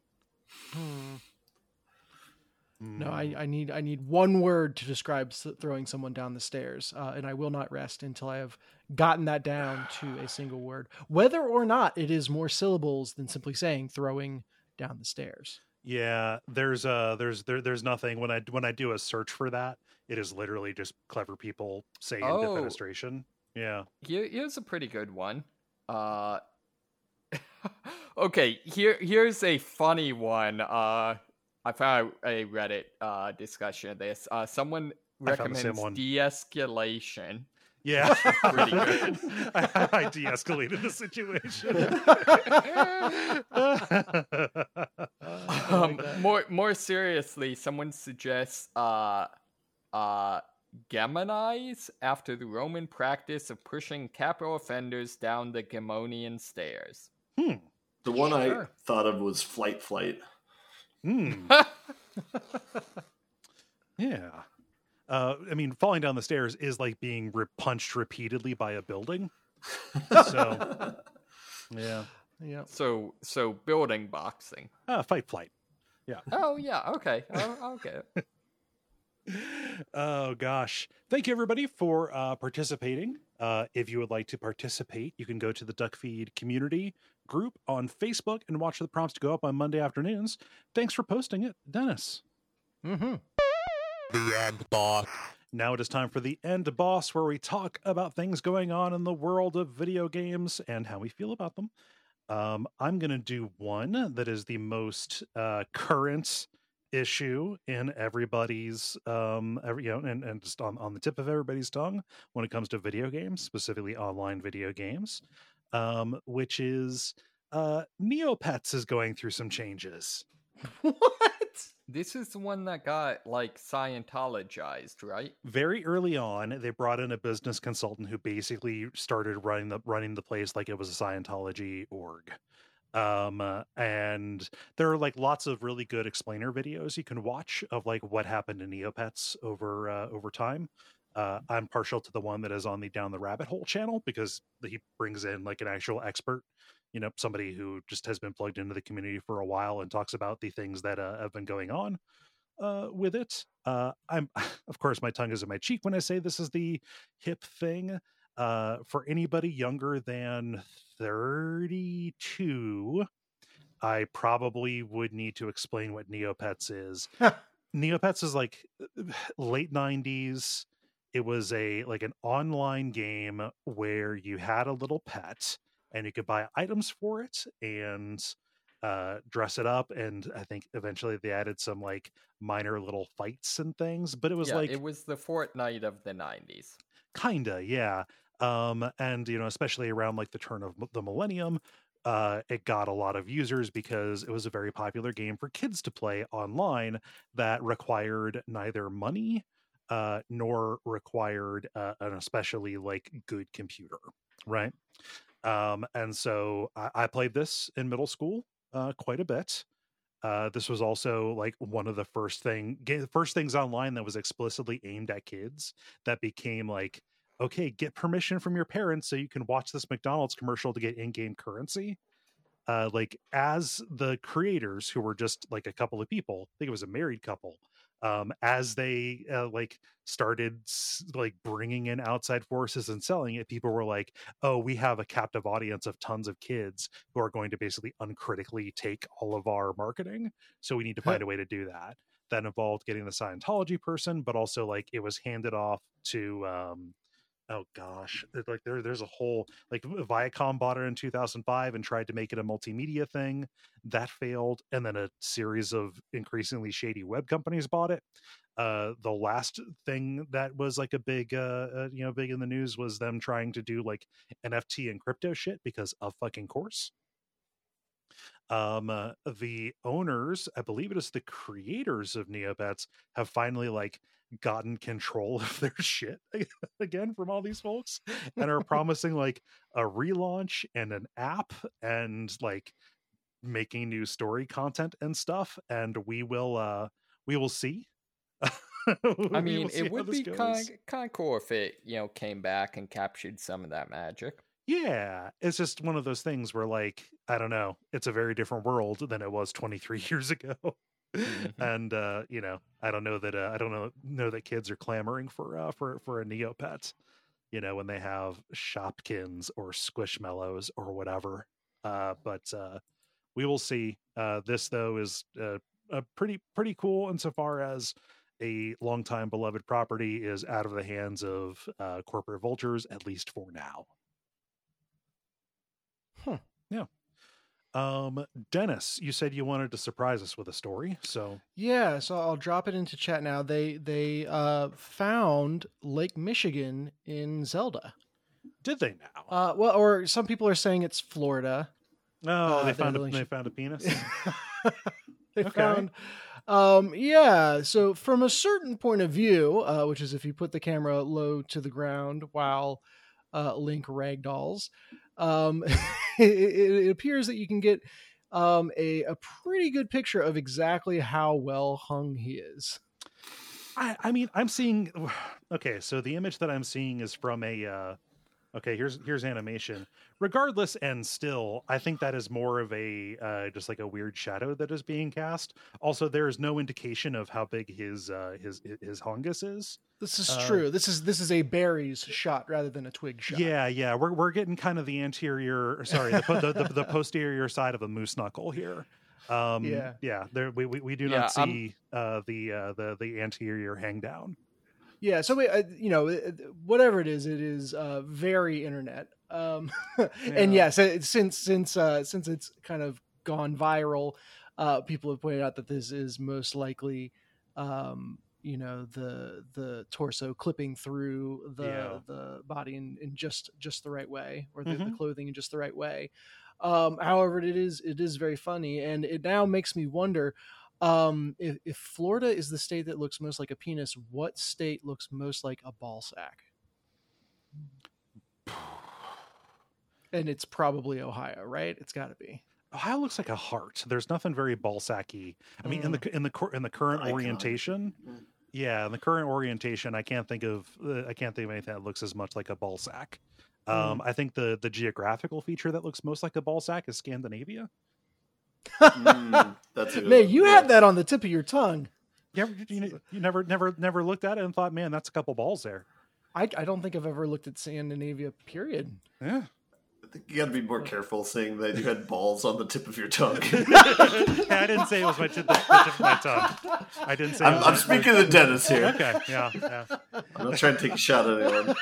No, I need one word to describe throwing someone down the stairs, and I will not rest until I have gotten that down to a single word, whether or not it is more syllables than simply saying throwing down the stairs. Yeah, there's nothing when I do a search for that. It is literally just clever people saying defenestration. Yeah. Here's a pretty good one. Okay, here's a funny one. I found a Reddit discussion of this. Someone recommends de-escalation. Yeah. Pretty good. I de-escalated the situation. More seriously, someone suggests Gemonize, after the Roman practice of pushing capital offenders down the Gemonian stairs. The one I thought of was Flight. Yeah. I mean, falling down the stairs is like being punched repeatedly by a building. So, yeah. So building boxing. Flight. Yeah. Oh yeah. Okay. I'll get it. Oh gosh. Thank you everybody for participating. If you would like to participate, you can go to the Duckfeed community group on Facebook and watch the prompts to go up on Monday afternoons. Thanks for posting it, Dennis. Mm-hmm. The End Boss. Now it is time for the End Boss, where we talk about things going on in the world of video games and how we feel about them. I'm going to do one that is the most current issue in everybody's and just on the tip of everybody's tongue when it comes to video games, specifically online video games, which is Neopets is going through some changes. What? This is the one that got like Scientologized, right? Very early on, they brought in a business consultant who basically started running the place like it was a Scientology org. And there are like lots of really good explainer videos you can watch of like what happened to Neopets over time. I'm partial to the one that is on the Down the Rabbit Hole channel because he brings in like an actual expert, somebody who just has been plugged into the community for a while and talks about the things that have been going on with it. I'm, of course, my tongue is in my cheek when I say this is the hip thing. For anybody younger than 32, I probably would need to explain what Neopets is. Neopets is like late 90s. It was an online game where you had a little pet and you could buy items for it and dress it up. And I think eventually they added some like minor little fights and things, but it was it was the Fortnite of the 90s. Kinda, yeah. And especially around like the turn of the millennium, it got a lot of users because it was a very popular game for kids to play online that required neither money nor required an especially like good computer, right? And so I played this in middle school quite a bit. This was also like one of the first things online that was explicitly aimed at kids that became like, okay, get permission from your parents so you can watch this McDonald's commercial to get in-game currency. Like as the creators, who were just like a couple of people, I think it was a married couple, as they started like bringing in outside forces and selling it, people were like, oh, we have a captive audience of tons of kids who are going to basically uncritically take all of our marketing, so we need to find a way to do that. That involved getting the Scientology person, but also like it was handed off to oh gosh, like there's a whole, like, Viacom bought it in 2005 and tried to make it a multimedia thing. That failed, and then a series of increasingly shady web companies bought it. The last thing that was like a big big in the news was them trying to do like NFT and crypto shit, because of fucking course. The owners, I believe it is the creators of Neopets, have finally like gotten control of their shit again from all these folks, and are promising like a relaunch and an app and like making new story content and stuff. And we will see. I mean, it would be kind of cool if it came back and captured some of that magic. Yeah, it's just one of those things where, like, I don't know, it's a very different world than it was 23 years ago. Mm-hmm. And I don't know that kids are clamoring for a Neopet, when they have Shopkins or Squishmallows or whatever. But we will see. This though is a pretty cool insofar as a longtime beloved property is out of the hands of corporate vultures, at least for now. Yeah. Dennis, you said you wanted to surprise us with a story, so yeah, so I'll drop it into chat now. They found Lake Michigan in Zelda. Did they now? Well, or some people are saying it's Florida. Oh, they found a penis. They found. Yeah. So from a certain point of view, which is if you put the camera low to the ground while Link ragdolls, it appears that you can get a pretty good picture of exactly how well hung he is. I mean, I'm seeing. Okay, so the image that I'm seeing is from a. Okay, here's animation. Regardless, and still, I think that is more of a just like a weird shadow that is being cast. Also, there is no indication of how big his hongus is. This is true. This is a berries shot rather than a twig shot. Yeah. We're getting kind of the the posterior side of a moose knuckle here. There we do not see the anterior hang down. Yeah, so whatever it is very internet. And yes, since it's kind of gone viral, people have pointed out that this is most likely, the torso clipping through the body in just the right way, or the clothing in just the right way. However, it is very funny, and it now makes me wonder, if Florida is the state that looks most like a penis, what state looks most like a ball sack? And it's probably Ohio, right? It's got to be. Ohio looks like a heart. There's nothing very ball sacky. I mean, in the current orientation, in the current orientation, I can't think of anything that looks as much like a ball sack. I think the geographical feature that looks most like a ball sack is Scandinavia. That's man, you had that on the tip of your tongue. Yeah, you never looked at it and thought, man, that's a couple balls there. I don't think I've ever looked at Scandinavia. Period. Yeah. I think you got to be more careful saying that you had balls on the tip of your tongue. I didn't say it was the tip of my tongue. I didn't say. I'm speaking to Dennis here. Okay, yeah. I'm not trying to take a shot at anyone.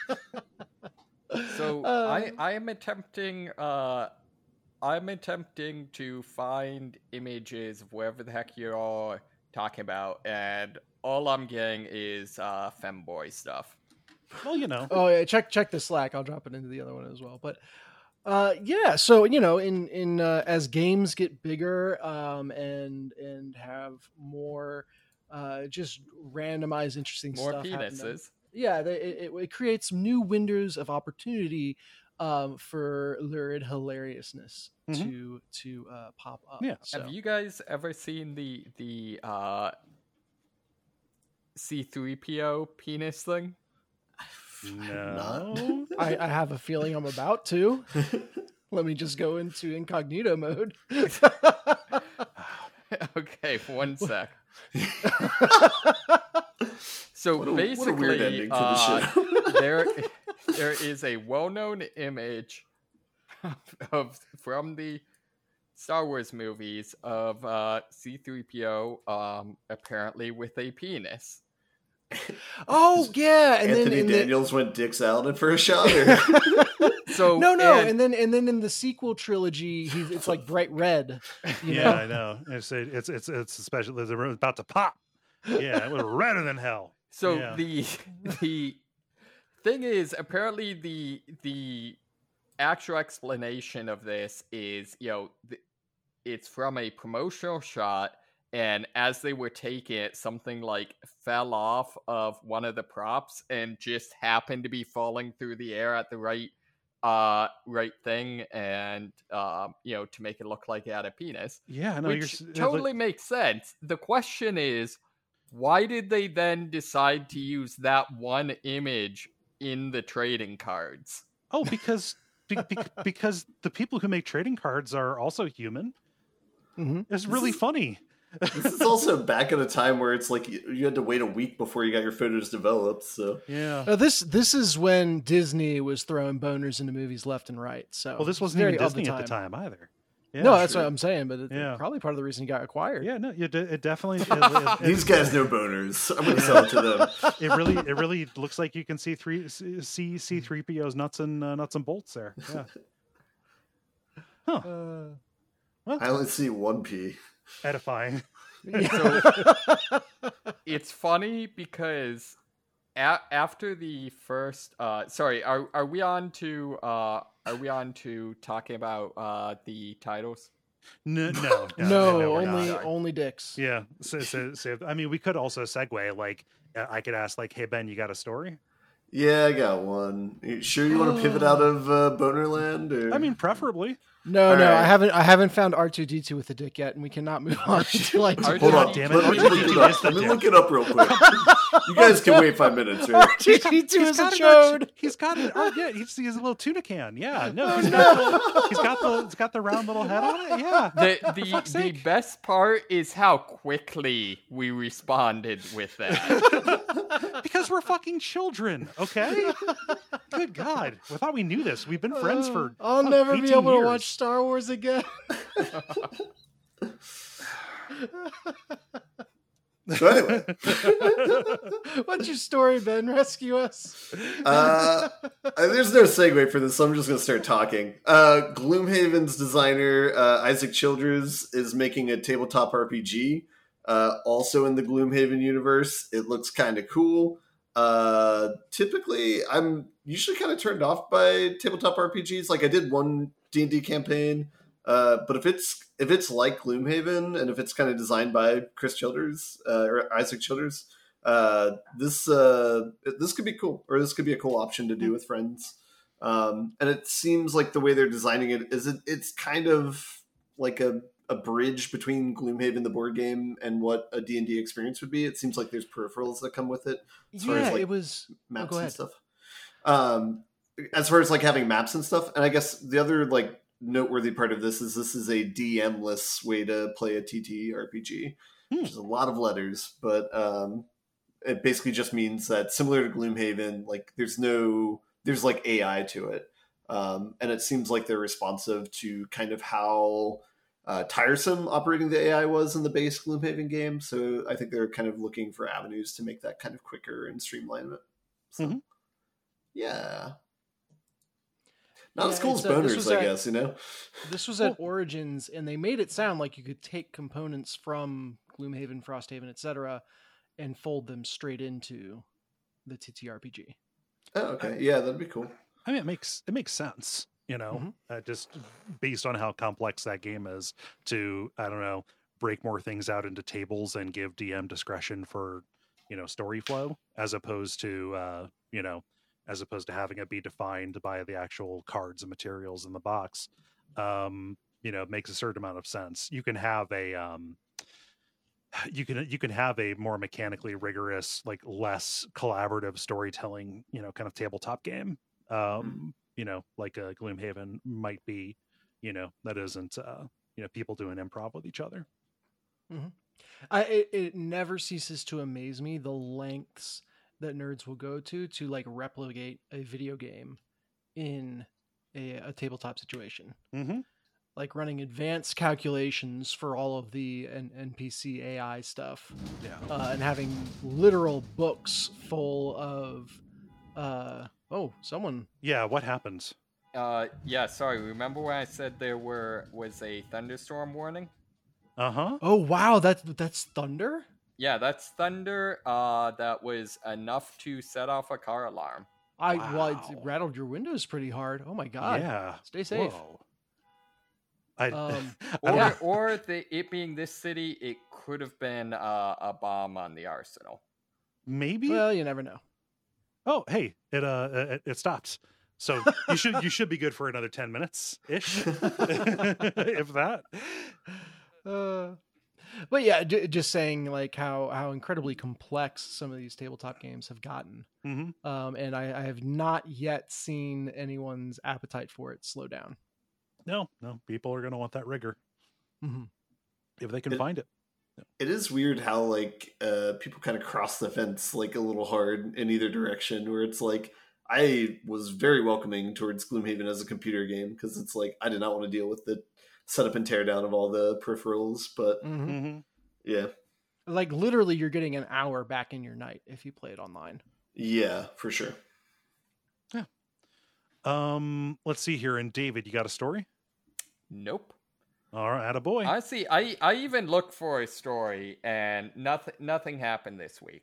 So I am attempting. I'm attempting to find images of wherever the heck you're talking about, and all I'm getting is femboy stuff. Well, you know. Oh yeah, check the Slack. I'll drop it into the other one as well. But yeah, so you know, in as games get bigger and have more just randomized interesting more stuff penises. Yeah, it creates new windows of opportunity for lurid hilariousness to pop up. Yeah. So. Have you guys ever seen the C-3PO penis thing? No. I have a feeling I'm about to. Let me just go into incognito mode. Okay, 1 sec. So basically, what a weird ending to the show. there is a well-known image from the Star Wars movies of C-3PO apparently with a penis. Oh yeah, and Anthony Daniels went dicks out for a shot. Or... So no, and then in the sequel trilogy, it's like bright red. Yeah, I know. It's especially the room about to pop. Yeah, it was redder than hell. So yeah. the thing is, apparently the actual explanation of this is, it's from a promotional shot. And as they were taking it, something like fell off of one of the props and just happened to be falling through the air at the right thing, and to make it look like it had a penis. Yeah, I know. Which totally makes sense. The question is, why did they then decide to use that one image in the trading cards? Oh, because because the people who make trading cards are also human. Mm-hmm. It's really funny. This is also back at a time where it's like you had to wait a week before you got your photos developed. So yeah, this is when Disney was throwing boners into movies left and right. So well, this wasn't even Disney at the time either. Yeah, no, that's what I'm saying. But it's probably part of the reason he got acquired. Yeah, no, it definitely. These guys know boners. I'm going to sell it to them. It really looks like you can see C-3PO's nuts and bolts there. Yeah. Huh. Well, I only see 1P. Edifying. So, it's funny because after the first sorry, are we on to talking about the titles? No, only dicks. Yeah. So I mean, we could also segue, like I could ask, like, hey Ben, you got a story? Yeah, I got one. You sure you want to pivot out of Bonerland? Or? I mean, preferably. No, right. I haven't found R2-D2 with a dick yet, and we cannot move on until I do. Hold on, damn it! Let me look it up real quick. You guys can wait 5 minutes, right? R2-D2 is a chode. He's got it. Oh yeah, he's a little tuna can. Yeah, no, he's got the round little head on it. Yeah. The best part is how quickly we responded with that. Because we're fucking children, okay? Good God, we thought we knew this. We've been friends for. I'll never be able to watch Star Wars again. So anyway, what's your story, Ben? Rescue us. There's no segue for this, so I'm just going to start talking. Gloomhaven's designer Isaac Childress is making a tabletop RPG, also in the Gloomhaven universe. It looks kind of cool. Typically, I'm usually kind of turned off by tabletop RPGs. Like I did one D&D campaign. But if it's like Gloomhaven, and if it's kind of designed by Chris Childers or Isaac Childers, this could be cool, or this could be a cool option to do with friends. And it seems like the way they're designing it is it's kind of like a bridge between Gloomhaven, the board game, and what a D&D experience would be. It seems like there's peripherals that come with it. As far as, like, it was maps and stuff. As far as like having maps and stuff, and I guess the other like noteworthy part of this is a DM-less way to play a TT RPG, which is a lot of letters, but it basically just means that similar to Gloomhaven, like there's like AI to it, and it seems like they're responsive to kind of how tiresome operating the AI was in the base Gloomhaven game. So I think they're kind of looking for avenues to make that kind of quicker and streamline it. So, yeah. Not as cool as boners, I guess, you know? This was at Origins, and they made it sound like you could take components from Gloomhaven, Frosthaven, etc., and fold them straight into the TTRPG. Oh, okay. Yeah, that'd be cool. I mean, it makes sense, you know, just based on how complex that game is to, I don't know, break more things out into tables and give DM discretion for, you know, story flow, as opposed to, having it be defined by the actual cards and materials in the box. You know, it makes a certain amount of sense. You can have a, you can have a more mechanically rigorous, like less collaborative storytelling, you know, kind of tabletop game. You know, like a Gloomhaven might be, you know, that isn't, you know, people doing improv with each other. It never ceases to amaze me the lengths that nerds will go to like replicate a video game in a tabletop situation. Like running advanced calculations for all of the NPC AI stuff. Yeah. And having literal books full of, someone. Yeah. What happens? Yeah. Sorry. Remember when I said there was a thunderstorm warning? Oh, wow. That's thunder? Yeah, that's thunder. That was enough to set off a car alarm. Well, it rattled your windows pretty hard. Oh my God. Yeah. Stay safe. Whoa. It being this city, it could have been a bomb on the arsenal. Maybe. Well, you never know. Oh, hey, it stops. So you should be good for another 10 minutes ish, if that. But yeah, just saying like how incredibly complex some of these tabletop games have gotten. And I have not yet seen anyone's appetite for it slow down. No, people are going to want that rigor if they can find it. It is weird how like people kind of cross the fence like a little hard in either direction, where it's like I was very welcoming towards Gloomhaven as a computer game because it's like I did not want to deal with the setup and tear down of all the peripherals, but yeah, like literally you're getting an hour back in your night if you play it online. Yeah, for sure. Yeah. Let's see here. And David, you got a story? Nope. All right, attaboy. Honestly, I even looked for a story and nothing happened this week.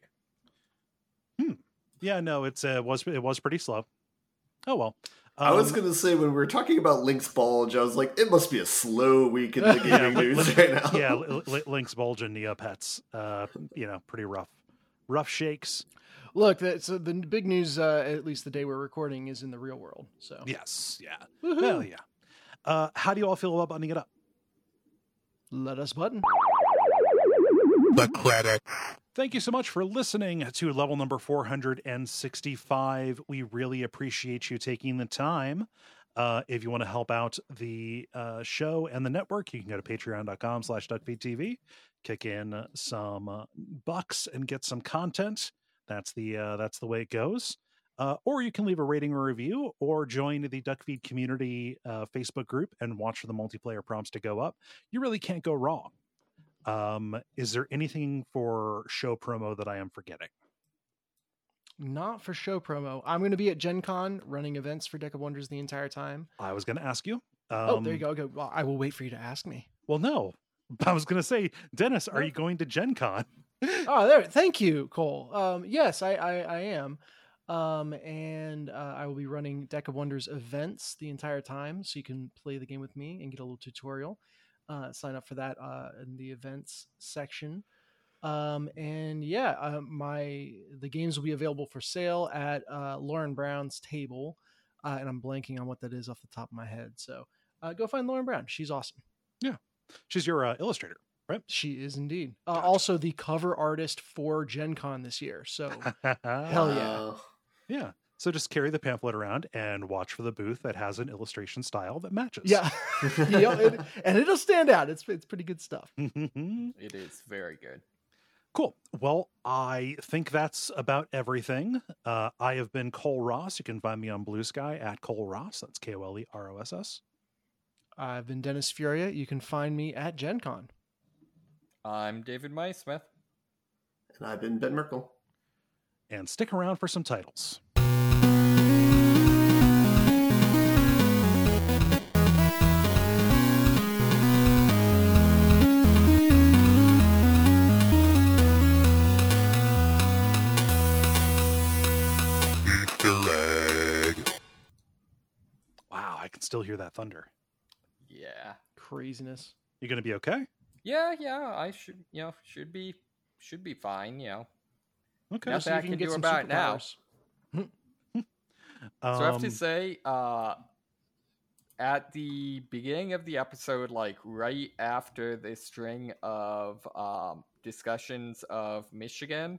Yeah, no, it was pretty slow. Oh well. I was going to say, when we were talking about Link's Bulge, I was like, it must be a slow week in the gaming news right now. Yeah, Link's Bulge and Neopets, pretty rough shakes. Look, so the big news, at least the day we're recording, is in the real world. So yes, yeah. Woo-hoo. Well, yeah. How do you all feel about buttoning it up? Let us button. The credits. Thank you so much for listening to level number 465. We really appreciate you taking the time. If you want to help out the show and the network, you can go to patreon.com/duckfeedtv, kick in some bucks and get some content. That's the way it goes. Or you can leave a rating or review, or join the Duckfeed community Facebook group and watch for the multiplayer prompts to go up. You really can't go wrong. Is there anything for show promo that I am forgetting? Not for show promo. I'm going to be at Gen Con running events for Deck of Wonders the entire time. I was going to ask you. There you go. Okay. Well, I will wait for you to ask me. Well, no. I was going to say, Dennis, are you going to Gen Con? Oh, there. Thank you, Cole. Yes, I am. And I will be running Deck of Wonders events the entire time, so you can play the game with me and get a little tutorial. Sign up for that in the events section. And yeah, the games will be available for sale at Lauren Brown's table, and I'm blanking on what that is off the top of my head. So go find Lauren Brown; she's awesome. Yeah, she's your illustrator, right? She is indeed. Gotcha. Also, the cover artist for Gen Con this year. So hell yeah. Yeah. So just carry the pamphlet around and watch for the booth that has an illustration style that matches. Yeah. And it'll stand out. It's pretty good stuff. It is very good. Cool. Well, I think that's about everything. I have been Cole Ross. You can find me on Blue Sky at Cole Ross. That's KOLEROSS. I've been Dennis Furia. You can find me at Gen Con. I'm David Maysmith. And I've been Ben Merkel. And stick around for some titles. Wow, I can still hear that thunder. Yeah. Craziness. You gonna be okay? Yeah, I should be fine, Okay. Nothing I can do about it now. So I have to say, at the beginning of the episode, like right after this string of discussions of Michigan,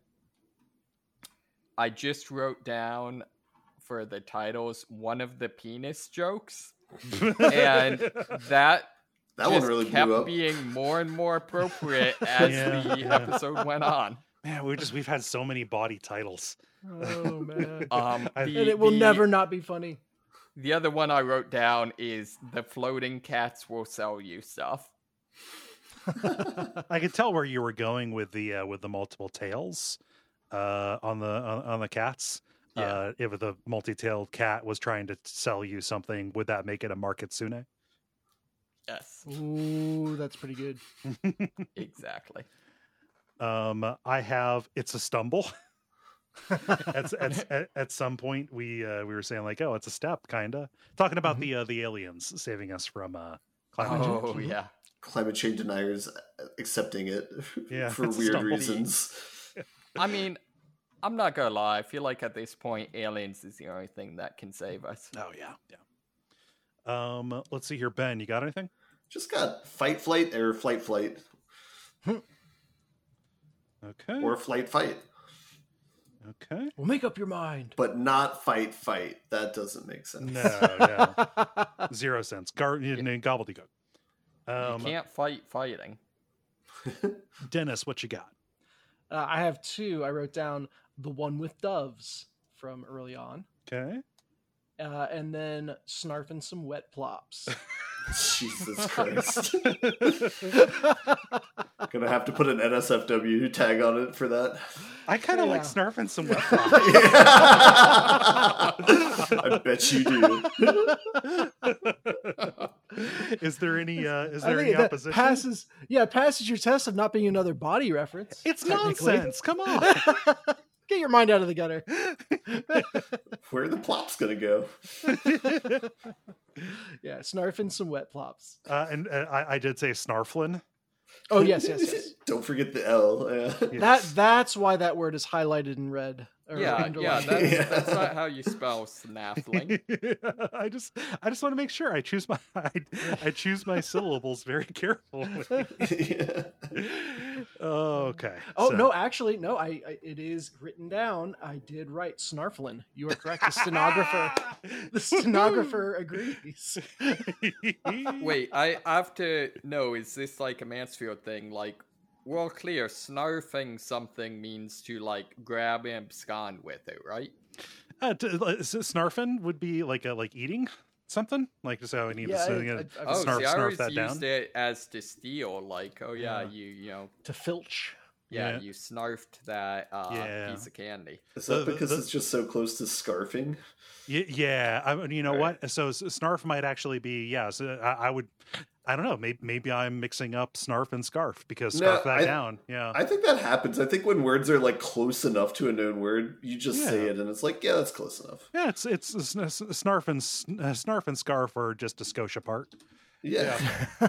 I just wrote down for the titles one of the penis jokes, and that one really kept blew up. being more and more appropriate as the episode went on. Man, we've had so many body titles. Oh man. And it will never not be funny. The other one I wrote down is the floating cats will sell you stuff. I could tell where you were going with the multiple tails on the cats. Yeah. If the multi-tailed cat was trying to sell you something, would that make it a Markitsune? Yes. Ooh, that's pretty good. Exactly. I have It's a Stumble. at some point we were saying like, oh, it's a step, kinda talking about the aliens saving us from climate change. Oh yeah. Climate change deniers accepting it for it's a weird stumble. reasons. I mean, I'm not gonna lie. I feel like at this point, aliens is the only thing that can save us. Oh yeah. Let's see here, Ben. You got anything? Just got fight, flight, or flight, flight. Okay. Or flight, fight. Okay. Well, make up your mind. But not fight, fight. That doesn't make sense. No. 0 cents. Gobbledygook. You can't fight fighting. Dennis, what you got? I have two. I wrote down the one with doves from early on. Okay. And then snarfing some wet plops. Jesus Christ. Gonna have to put an NSFW tag on it for that. I kind of like snarfing some wet I bet you do. Is there any opposition? Passes your test of not being another body reference. It's nonsense. Come on. Get your mind out of the gutter. Where are the plops gonna go? Yeah, snarfing some wet plops. And I did say snarflin. Oh yes. Don't forget the L. Yeah. That's why that word is highlighted in red. That's not how you spell snaffling. I just want to make sure I choose my syllables very carefully. Yeah. Okay. Oh no, actually no. I it is written down. I did write snarflin. You are correct. The stenographer agrees. Wait, I have to know. Is this like a Mansfield thing? Like, well, clear. Snarfing something means to like grab and abscond with it, right? Snarfing would be like eating something. Like so, I need to snarf that down. Used it as to steal. Like, you know, to filch. Yeah, you snarfed that piece of candy. Is that because it's just so close to scarfing? Yeah. You know what? So snarf might actually be So I would. I don't know. Maybe I'm mixing up snarf and scarf because scarf down. Yeah, I think that happens. I think when words are like close enough to a known word, you just say it, and it's like, yeah, that's close enough. Yeah, it's snarf and scarf are just a Scotia part. Yeah.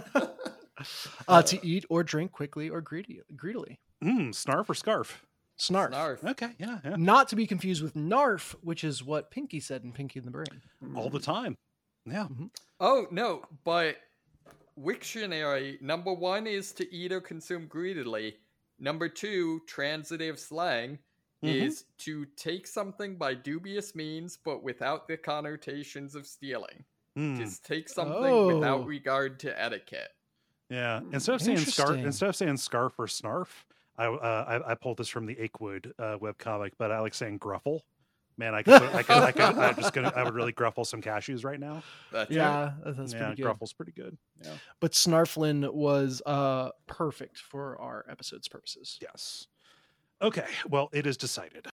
To eat or drink quickly or greedily. Snarf or scarf? Snarf. Okay, yeah. Not to be confused with narf, which is what Pinky said in Pinky and the Brain. All the time. Yeah. Mm-hmm. Oh, no, but Wiktionary, number 1 is to eat or consume greedily. Number 2, transitive slang, is to take something by dubious means, but without the connotations of stealing. Just take something without regard to etiquette. Yeah. Instead of saying scarf or snarf, I pulled this from the Akewood webcomic, but I like saying gruffle. Man, I would really gruffle some cashews right now. That's pretty good. Gruffle's pretty good. Yeah. But Snarflin was perfect for our episode's purposes. Yes. Okay, well, it is decided.